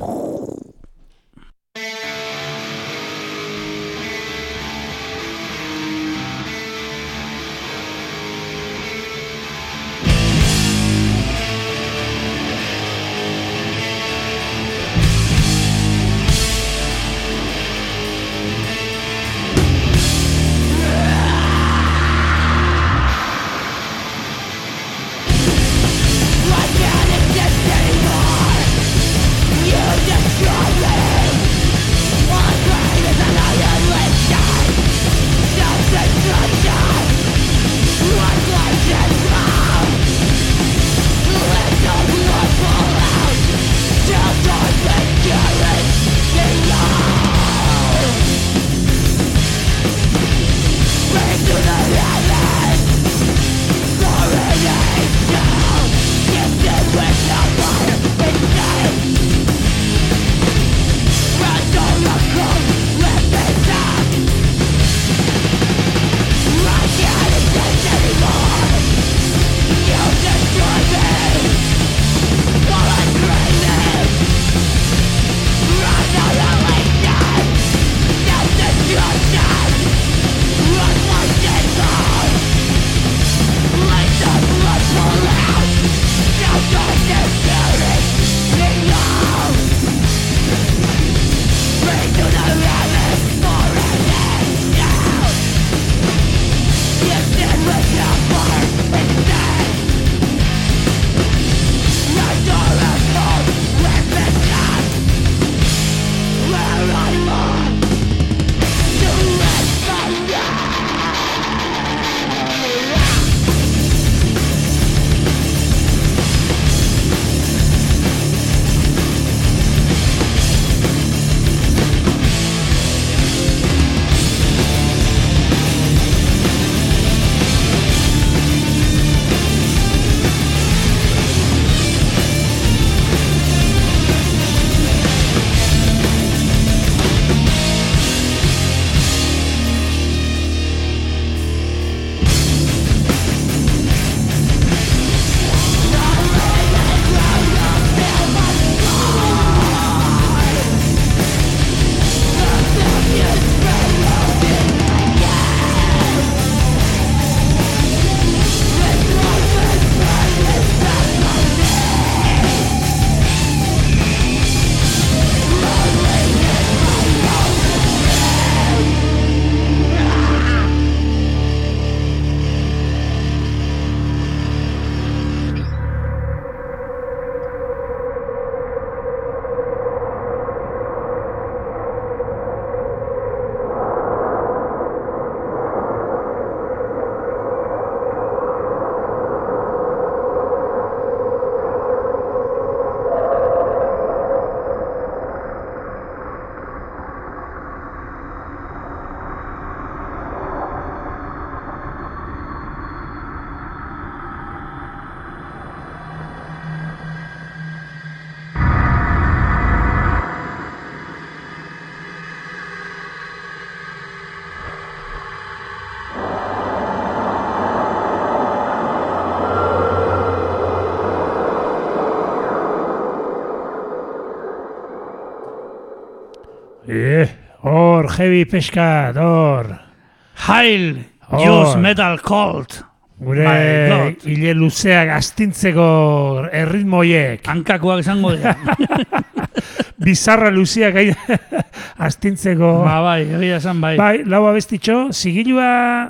Hor, heavy peskat, hor. Hail, use metal cult. Gure My God. hile luzeak astintzeko erritmoiek. Hankakoak izango dira. Bizarra luzeak astintzeko. Bai, egia esan bai. Bai, lau abestitxo, sigilua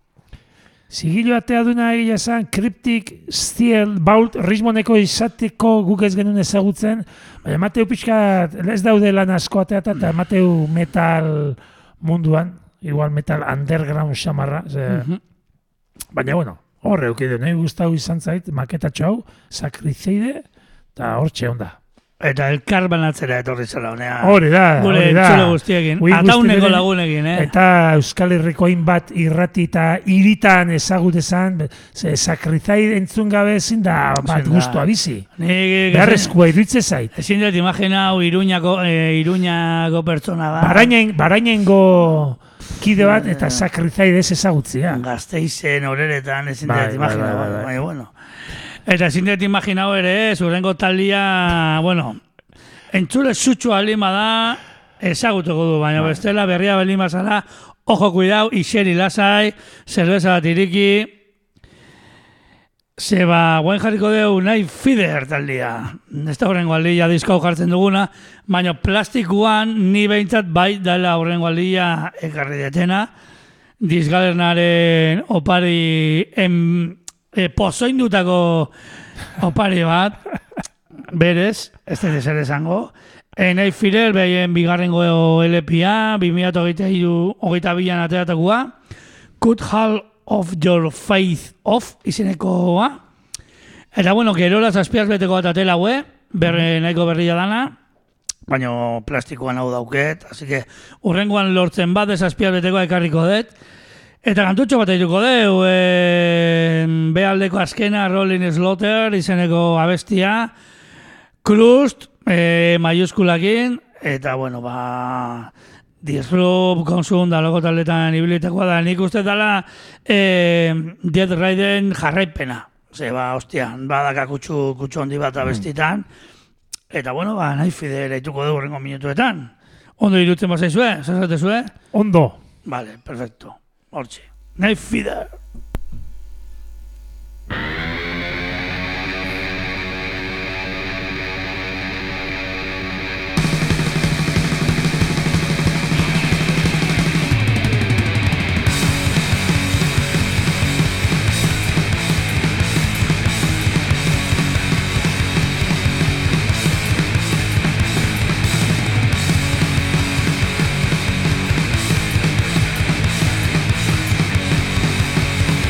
atea duna egia esan, Cryptic Steel Vault ritmoneko izateko guk ez genuen ezagutzen, baina Mateu pixkat, ez daude lan asko ateata, eta Mateu metal munduan, igual metal underground xamarra, baina bueno, horre eukide, nahi guztau izan zait, maketatxo hau, Sacrizeide, eta hortxe onda. Eta elkar banatzera etorri zela honea. Hori da, Gure hori da. entzule guztiekin. Ui Atauneko guztiekin, lagunekin, Eta Euskal Herriko hainbat irrati eta iritan ezagut esan, Sacrizeide entzun gabe ezin da bat Ezin da. guztua bizi. Nik Beharrezkoa iruditzen zait. ezin dut imaginau Iruñako pertsona da. Barainengo kide bat eta Sacrizeide ez ezagutzia. Gazteizen horeretan ezin Bai, dut imaginau. bai, bai, bai. Baina, bueno. Eta ezin dut imaginau ere, zurrengo taldia, bueno, entzule sutsu alima da, ezagutuko du, baina bestela berria belima zara, ojo kuidau, iseri lasai, zerbeza bat iriki, zeba, guen jarriko deu nahi Feeder taldia. Ez da horrengo aldia disko jartzen duguna, baina plastikuan ni behintzat bai dela horrengo aldia ekarri detena, Disgalernaren opari pozoindutako opari bat, berez, ez dut ezer esango. Nahi Feeder behien bigarrengo LPA, 2022an ateratakoa, Cut Hall of Your Faith Off izenekoa. Eta bueno, gerola zazpiaz beteko bat atela hue, nahiko berria dana, baina plastikoan hau dauket, así que urrengoan lortzen bat zazpiaz beteko ekarriko dut. Eta kantutxo bat eituko deu, behaldeko azkena Rolling Slaughter izeneko abestia, Crust, maiuskulakin, eta bueno, Disrupt, Consum, daloko taldetan ibilitakoa da, nik uste dala Dead Raiden jarraipena. Ze, ostia, badaka kutsu handi bat abestitan, eta bueno, nahi Feeder eituko dugu rengo minutuetan. Ondo irutzen bazaizue, zazatezue? Ondo. Vale, perfecto. Hortxe. Nahi Feeder. Thank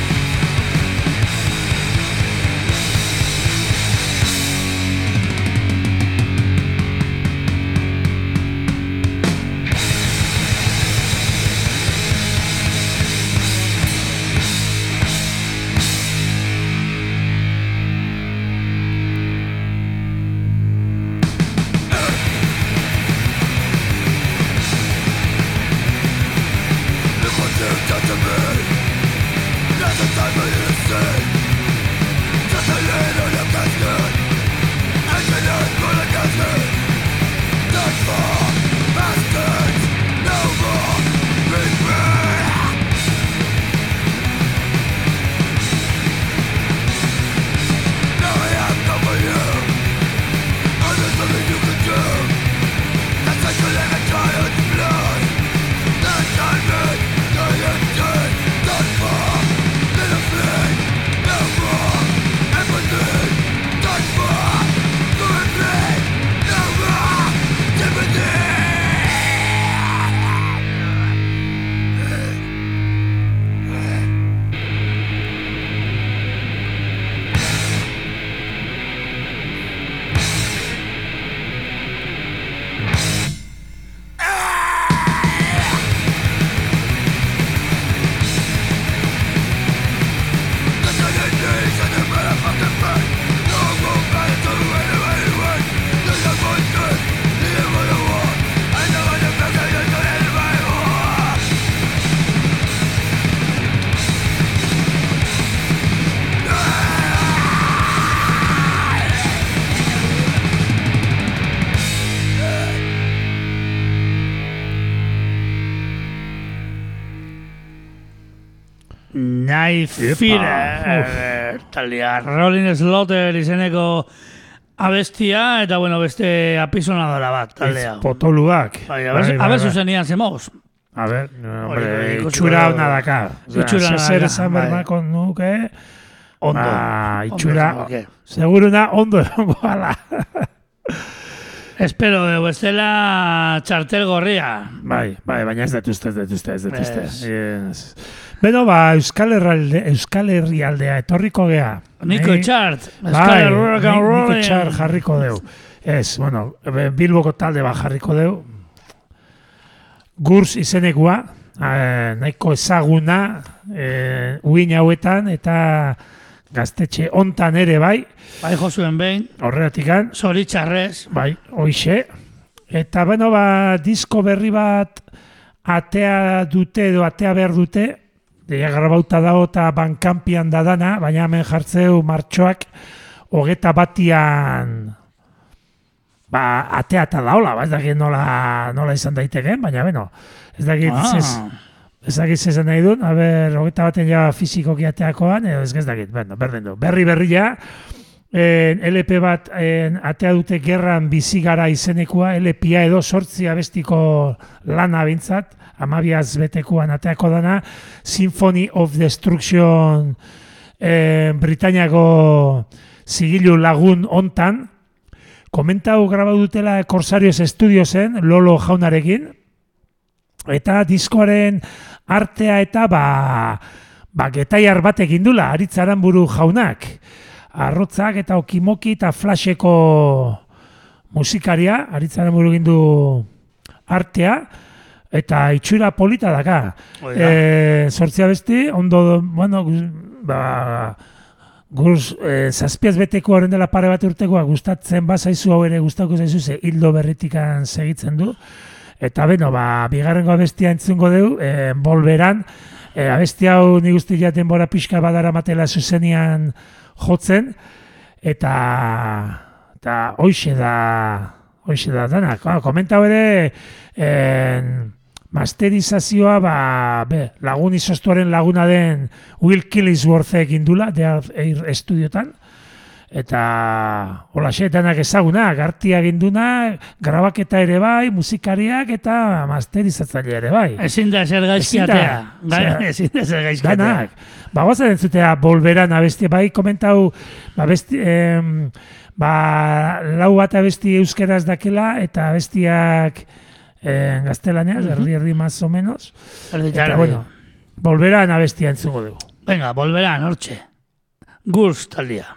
Night Fever taldea. Rolling Slaughter izeneko abestia, eta bueno, beste apisonadora bat taldea. Potoluak. A ver zuzenian zemoz. A ver, hombre, Hori, itxura hona daka. Itxura ona Zer daka, esan bai. bermako nuke. Ondo. Itxura, Ondo, seguruna ondo egongo ala. Espero de bestela txartel gorria. Bai, baina ez dituzte. Ez. Yes. Beno, Euskal Herrialdea etorriko gea. Nico Chart. Bai, Rock and Roll. Nico Chart jarriko deu. Ez, bueno, Bilboko talde bat jarriko deu. Gurs izenekua, nahiko ezaguna, uin hauetan, eta gaztetxe hontan ere bai. Bai, josuen behin. Horregatikan. Zoritxarrez. Bai, hoixe. Eta beno, disko berri bat atea behar dute, deia grabauta dago eta bankampian da dana, baina hemen jartzeu martxoak 21 atea eta daola, ez dakit nola izan daiteken, baina beno, ez dakit zezan nahi dut, a ber, 21 ja fizikoki ateakoan, edo ez dakit, berdin du. Berria, LP bat atea dute gerran bizi gara izenekua, LP-a edo 8 abestiko lana bintzat, 12 betekoan ateako dana, Symphony of Destruction Britainiako zigilu lagun hontan, komentau grabau dutela Corsarios Studiosen, Lolo jaunarekin, eta diskoaren artea eta getaiar batekin dula, Aritz Aranburu jaunak. Arrotzak eta Okimoki eta Flasheko musikaria, Aritz Aranburu gindu artea, eta itxura polita daka. 8 abesti, ondo, bueno, zazpiaz beteko horren dela pare bat urtekoa gustatzen bazaizu, hau ere gustatuko zaizu, ze hildo berritikan segitzen du. Eta beno, bigarrengo abestia entzungo deu, Bolberan, abesti hau nik uste jaten bora pixka badara matela zuzenian jotzen, eta hoxe da dana. Komentau ere, masterizazioa lagun izostuaren laguna den Will Killingsworth egin dula, The Air Studiotan, eta hola xetanak ezagunak, artia ginduna, grabaketa ere bai, musikariak eta masterizatzaile ere bai. Ezin da zer gaizkiatea. Ezin da zer gaizkiatea. Guazen entzutea Bolberan abestia, bai komentau, lau bat abesti euskeraz dakela, eta abestiak gaztelaneaz, erdi más o menos. Eta bueno, Bolberan abestia entzugo dugu. Venga, Bolberan, hortxe. Gurs taldia.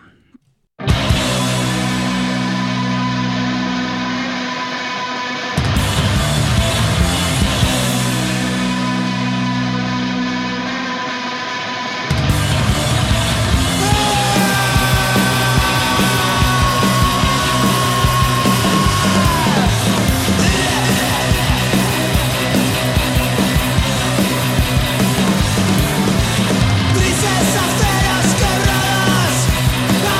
Grises aceras quebradas,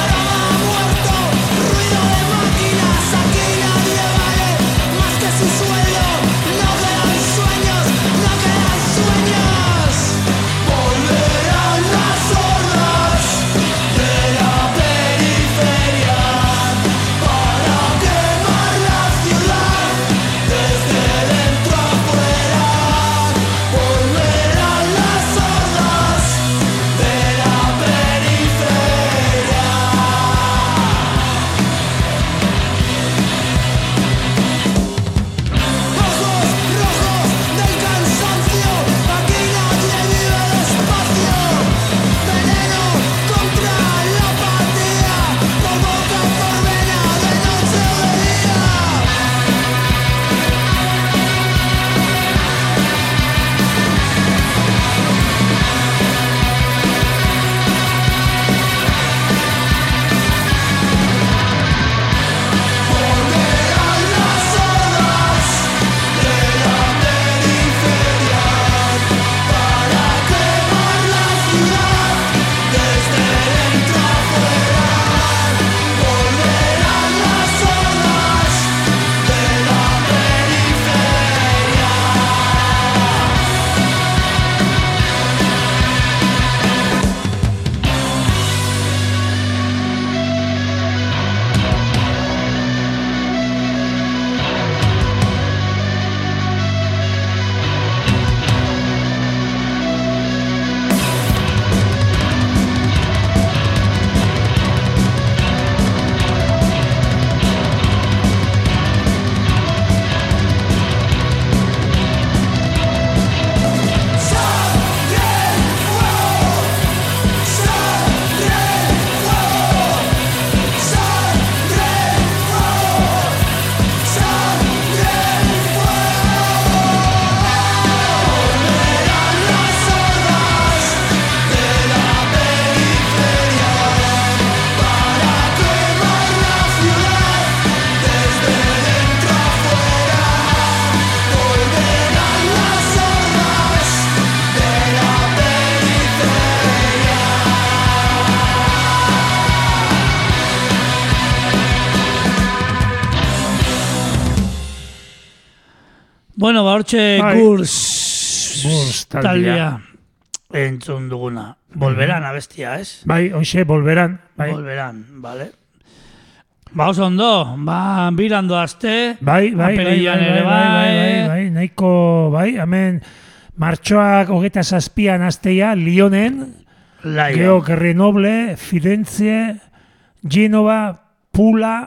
Bueno, hortxe Bai. Gurs taldea. taldea entzun duguna. Volverán abestia, ez? Bai, hoxe, volveran. Bai, Volverán, vale. Oso ondo, birando azte, bai, apirilean ere bai. nahiko, bai, hemen martxoak 27an asteia, Lyonen, Laia. Gero Grenoble, Firenze, Genova, Pula,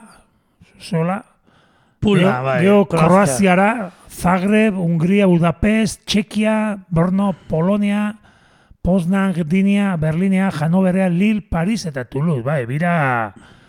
Pula, bai. Gero Kroazia. Kroaziara, Zagreb, Hungria, Budapest, Txekia, Brno, Polonia, Poznan, Gdynia, Berlinea, Hanoverea, Lille, Paris eta Toulouse, bai, bira...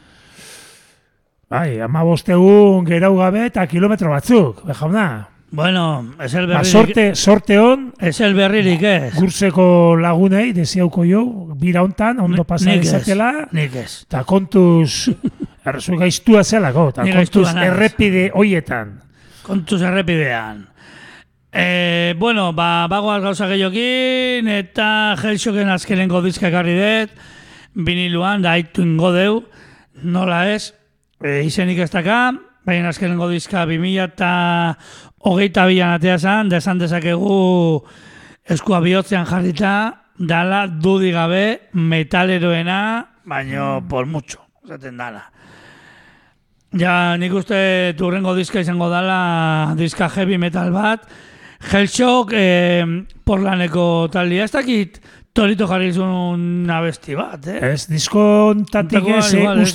Bai, 15 egun gerau gabe eta kilometro batzuk, jauna. Bueno, es el Ba, berririk, sorte on, es el berririk ez. Gurseko lagunei, desiauko jo, bira hontan, ondo pasa Nik ez, izatela, nik ez. eta kontuz, zu gaiztua zelako, eta Ni kontuz gaiztua naiz. errepide hoietan. Kontuz errepidean. Bueno, bagoaz gauza gehiokin, eta Hellshocken azkenengo diska ekarri dut, biniluan, da haitu ingo deu, nola ez, izenik ez daka, baina azkenengo diska 2022an atea zan, desan dezakegu eskua bihotzean jarrita, dala dudi gabe metaleroena, baino por mucho, zaten dala. Ja, nik uste turrengo diska izango dala, diska heavy metal bat, Hellshock Portlandeko taldia, ez dakit Torito jarri zuen abesti bat, Ez, diskontatik ez,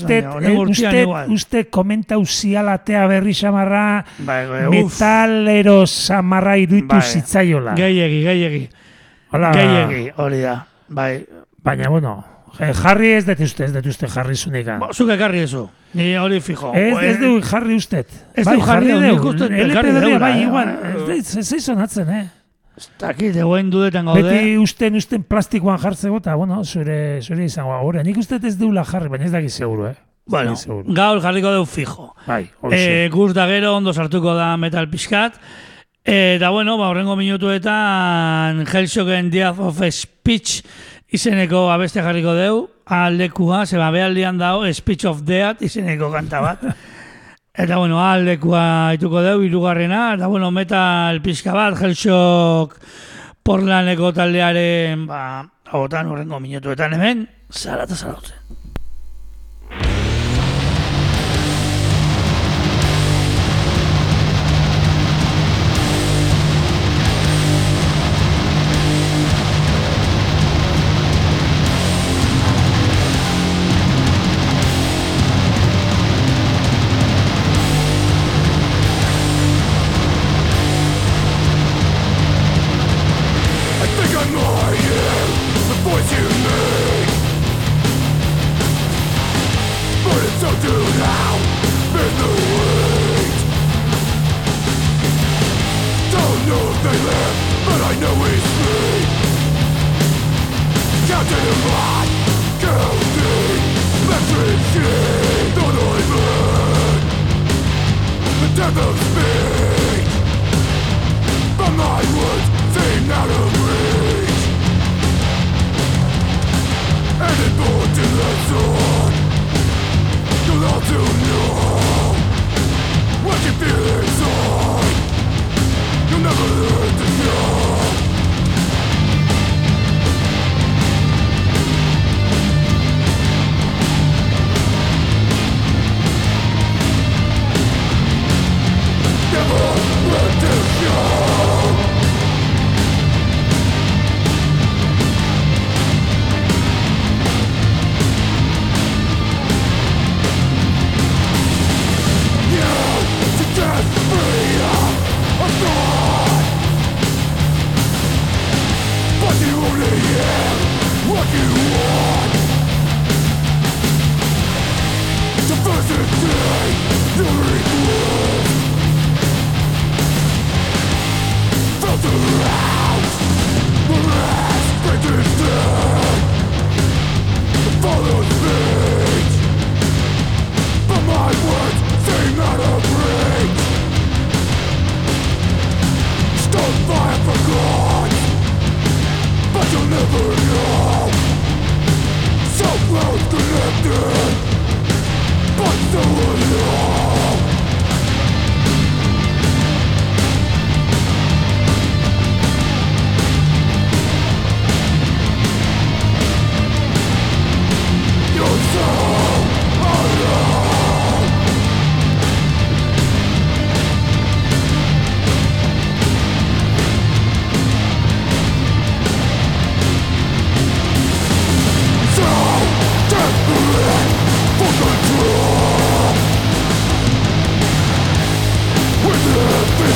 uste komentau zialatea berri samarra, metalero samarra iruditu zitzaiola. Gehiegi, Hola. hori da, bai. Baina, bueno, jarri ez dut uste jarri zunika. Zuk ekarri ezu, ni hori fijo. Ez du jarri ustet. Ez du jarri deu, nik uste ekarri deula. Bai, igual, ez zonatzen, Ez dakit, eguen dudetan gaude. Beti usten plastikoan jartzeko, eta, bueno, zure izango agore. Nik uste ez deula jarri, baina ez dakit seguro, Bueno, gaur jarriko deu fijo. Bai, hori Gurs da gero, ondo sartuko da metal pixkat. Eta, bueno, horrengo minutuetan Hellshocken Death of Speech izeneko abeste jarriko deu, aldekua, zeba behaldian dao, Speech of Death izeneko kanta bat. Eta, bueno, aldekua ituko deu, hirugarrena, eta, bueno, metal pixka bat, Hellshock Portlandeko taldearen, hautan horrengo minutuetan hemen, zarata zarautzen.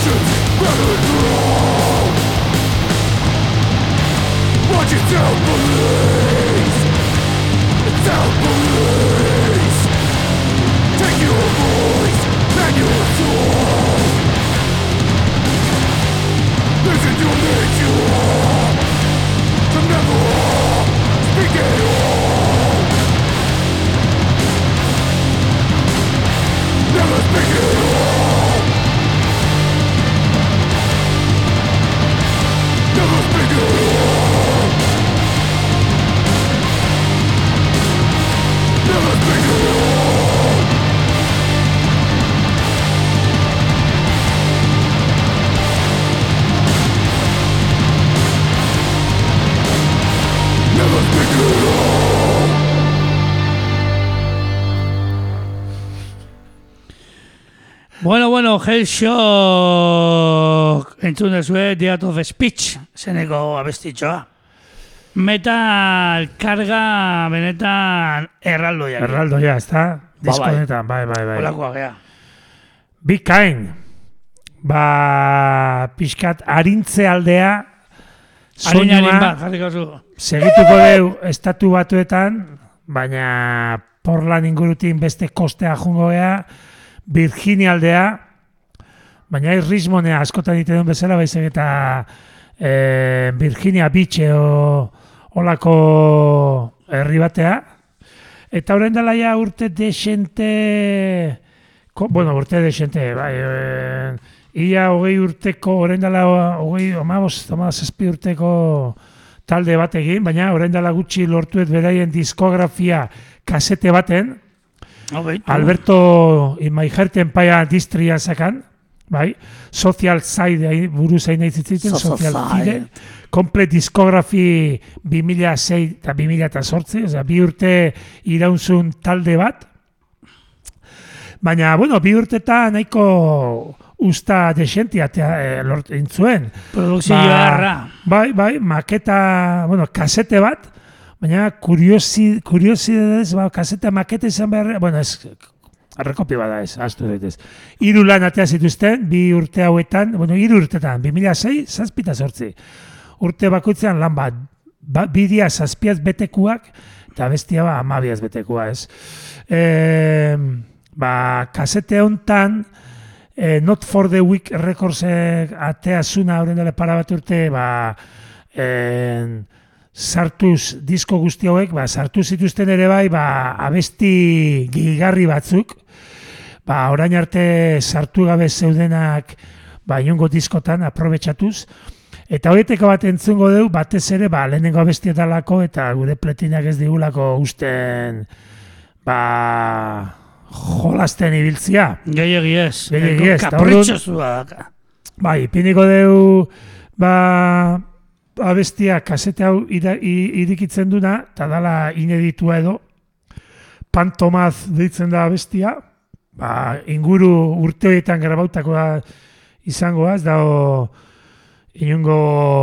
Bueno, Hellshock entzun dezue Death of Speech zeneko abestitxoa. Metal karga benetan erraldoia. Erraldoia, ez da? Diskonetan, bai. Olakoa gea. Be kind. Pixkat arintze aldea Arin bat, jarriko zu. segituko deu estatu batuetan, baina Portland ingurutin beste kostea jungo gea, Virginia aldea, baina ez Richmonea askotan egiten duen bezala, baizik eta Virginia Beach olako herri batea. Eta horren dela ja urte desente, ia 20 urteko, horren dela 17 urteko talde bat egin, baina horren dela gutxi lortuet beraien diskografia kasete baten, Alberto in my heart empire distria sakan, bai, Social Side buruz hain nahi zitziten, Social Side, komplet diskografi 2006 eta 2008, oza, 2 urte iraunzun talde bat, baina, bueno, 2 urteta nahiko usta desentia lortzen zuen. Produkzioa erra. Bai, maketa, bueno, kasete bat, baina kuriosidadez, kaseta maketa izan behar, bueno, ez, arrekopi bada ez, astu daitez. 3 lan atea zituzten, 2 urte hauetan, bueno, 3 urtetan, 2006, 7-8. Urte bakoitzean lan bat, 2 dia 7 betekuak, eta bestia 12 betekua, ez. Kasete hontan, Not for the Week Records atea zuna horren dela para bat urte, sartuz disko guzti hauek, sartu zituzten ere bai, abesti gigarri batzuk, orain arte sartu gabe zeudenak inongo diskotan aprobetxatuz, eta horieteko bat entzungo deu, batez ere, lehenengo abestietalako, eta gure pletinak ez digulako usten, jolasten ibiltzia. Gehiegi ez. Kapritxosua daka. Piniko deu, abestia kasete hau irikitzen duna, eta dala ineditua edo, Pantomaz deitzen da abestia, inguru urte horietan grabautakoa izango ez dago inongo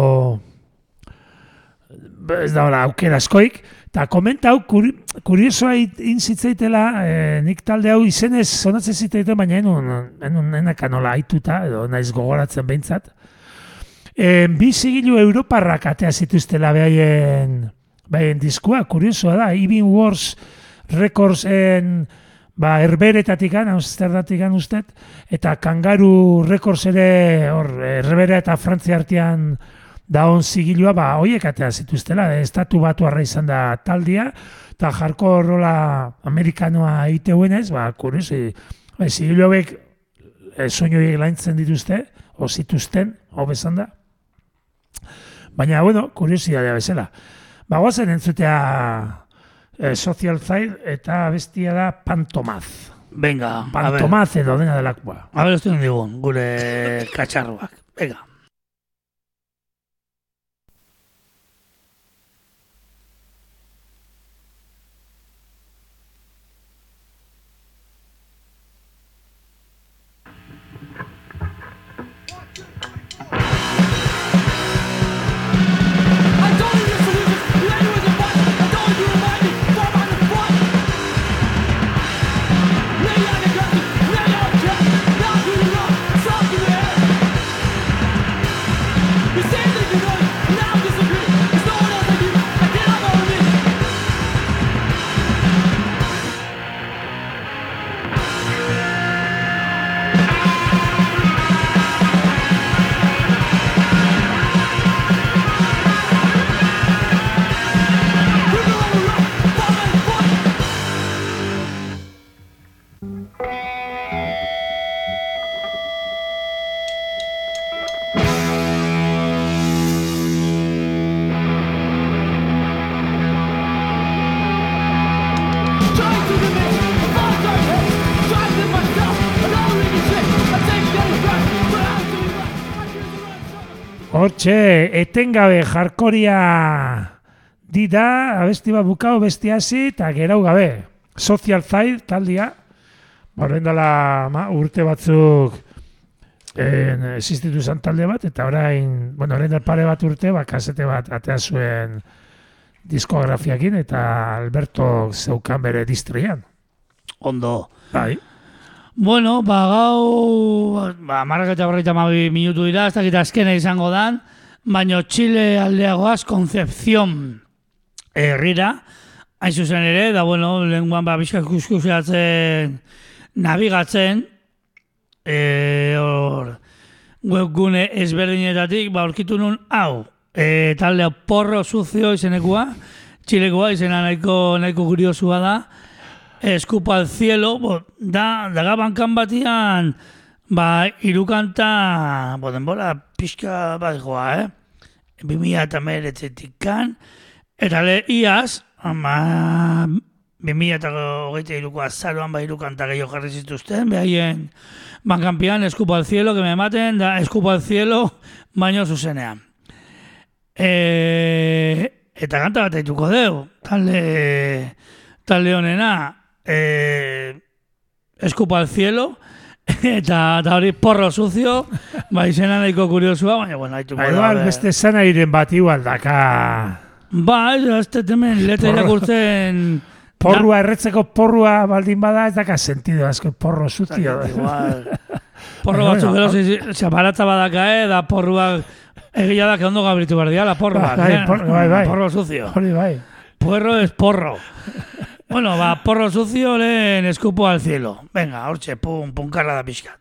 ez dago aukera askoik, eta komenta hau kuriosoa inzitzaitela, nik talde hau izenez sonatzen zitzaiten, baina enaka nola aituta, edo naiz gogoratzen behintzat. 2 zigilu europarrak atea zituztela behaien diskua, kuriosoa da, Even Worse Recordsen Herberetatik, Amsterdatik ustet, eta Kangaroo Records ere, Herbera eta Frantzia artean daon zigilua, hoiek atea zituztela, estatu batu arra izan da taldia, eta jarko rola amerikanoa egiteuenez, kuriosi, zigilu hauek soinu laintzen dituzte, o zituzten, hau bezan da. Baina, bueno, kuriosidadea bezala. Guazen entzutea Social Side eta bestia da Pantomaz. Venga, Pantomaz edo dena delakoa. A ver, estoy digun, gure katxarroak. Venga. Lay on the ground, lay on the ground, now do the rock, talk to me. Hortxe, etengabe jarkoria dida, abesti bat bukau, besti hasi, eta gerau gabe. Social Side taldia, horren dela urte batzuk existitu zen talde bat, eta orain da pare bat urte, kasete bat atea zuen diskografiakin, eta Alberto zeukan bere distrian. Ondo. Bai. Bueno, gau, 12 minutu dira, ez dakit azkena izango dan, baina Txile aldeagoaz Concepción herrira, hain zuzen ere, da bueno, lenguan bizkak kuskuseatzen, nabigatzen, webgune ezberdinetatik, aurkitu nun, hau, taldea Porro Sucio izenekua, Txilekoa izena nahiko kuriosua da, Escupa al cielo, da bankan batian, irukanta, denbora pixka bat joa, 2019 kan, eta iaz, 2023ko azaroan irukanta gehiago jarri zituzten, behaien bankanpian Escupa al cielo, que me maten, da Escupa al cielo, baino zuzenean. Eta kanta bat aituko deu, talde honena, Escupa al cielo, eta hori Porro Sucio, izena nahiko kuriosua, baina, bueno, haituko da. Beste zena iren bat igual daka. Ez temen letra irakurtzen... Porrua erretzeko porrua baldin bada, ez daka sentido asko, Porro Sucio. Porro batzuk gero, zaparatza badaka, da porrua egia da, que ondo gabritu bardiala, porrua. Porro Sucio. Hori bai. Puerro es porro. Bueno, Porro Sucio lehen Escupo al cielo. Venga, hortxe, punkarra da pixkat.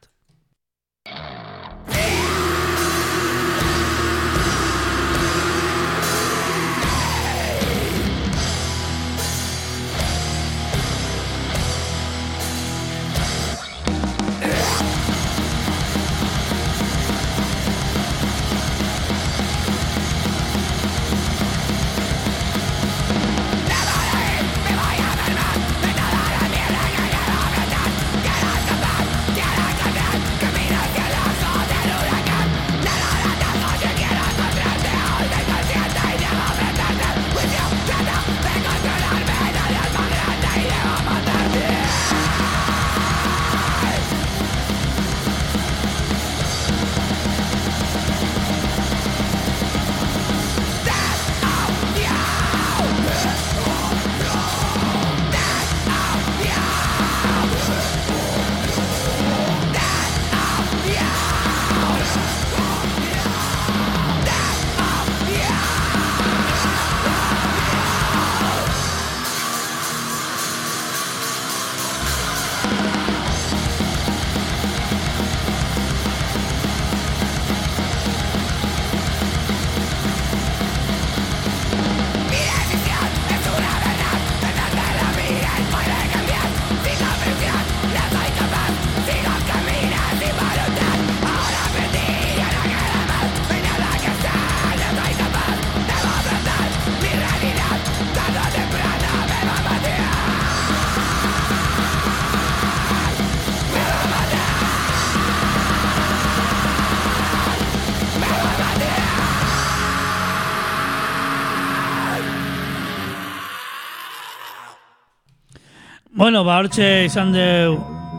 Bueno, hortxe izan deu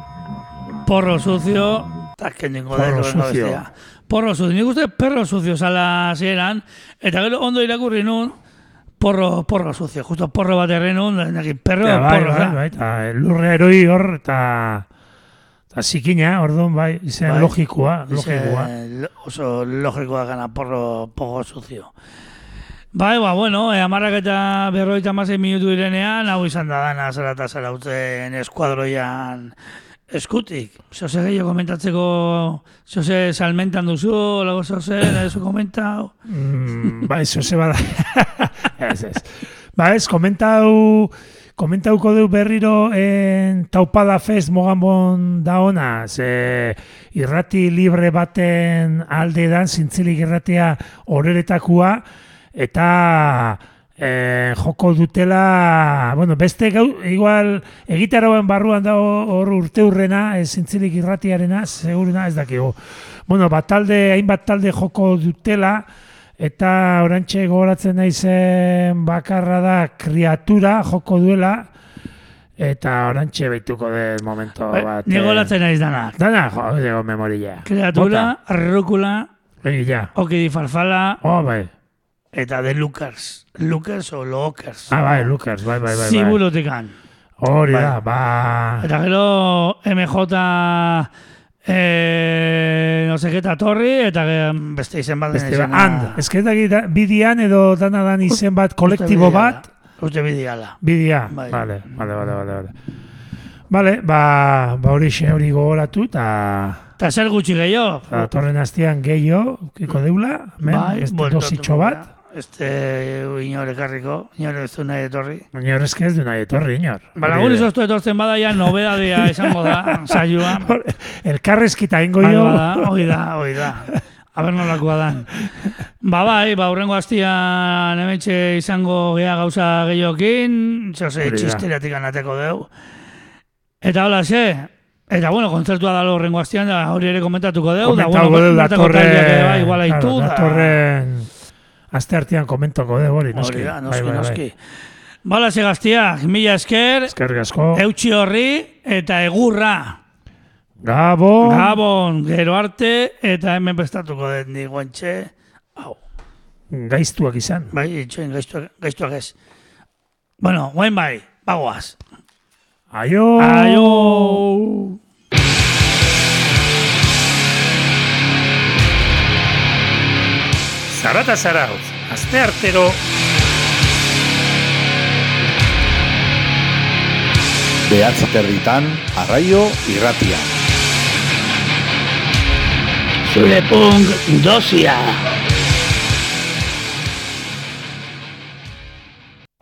Porro Sucio, Porro Sucio. Porro Sucio, nik uste Perro Sucio zala zieran, eta gero ondo irakurri nun, Porro Sucio, justo porro bat erren nun, perro, porro. Bai, eta lurre eroi hor, eta zikina, orduan, bai, izan logikoa. Oso logikoa gana Porro Sucio. Bai, bueno, amarrak eta 56 minutu direnean, hau izan da dana zara zarautzen eskuadroian eskutik. Zose gehiago komentatzeko, zose salmentan duzu, lago zose, ez komentau? Bai, zose bada. Ba ez, komentauko du berriro Taupada Fest Mogambon da ona, irrati libre baten alde dan, zintzilik irratia horeretakua, eta joko dutela, bueno, beste igual egitarauen barruan da hor urte hurrena, zintzilik irratiarena, seguruna ez dakigu. Bueno, hainbat talde joko dutela, eta orantxe gogoratzen naizen bakarra da kriatura joko duela, eta orantxe behituko den momento bat. Ni gogoratzen naiz danak. Dana, jo, memoria. Kriatura, Rúcula, Egia. Oki di Farfala, Bai. eta de Lucas. Lucas o Lookers. Bai, Lucas, bai. Zibulotikan. Hori da, Eta gero MJ no seketa torri, eta beste izen bat den izena. And. Ez que bidian edo danadan izen bat kolektibo bat. Uste bidiala. Bidia. Bai. Vale. Vale, hori gogoratu, Eta zer gutxi gehiago. Torren hastian gehiago, kiko deula, dositxo bat. Inor ekarriko, inor ez du nahi etorri. Inor ez du nahi etorri, inor. Lagun izoztu etortzen bada, ja nobedadea izango da, saioa. Elkarrezkita ingo jo. Hoi da. Aber nolakoa dan. Bai, hurrengo hastian hementxe izango gea gauza gehiokin, txisteratik anateko deu. Eta hola, eta bueno, kontzertua da horrengo hastian, hori ere komentatuko deu. Datorren aste artean komentako deu hori, noski. Hori da, noski. Bala, gaztiak, mila esker. Eskerrik asko. Eutxi horri eta egurra. Gabon, gero arte, eta hemen prestatuko den guantxe. Hau. Gaiztuak izan. Bai, itxoin, gaiztuak ez. Bueno, guain bai, bagoaz. Aio! Zarata zarautz, aste artero. Behatzi terditan, Arraio Irratia. Zure punk dosia.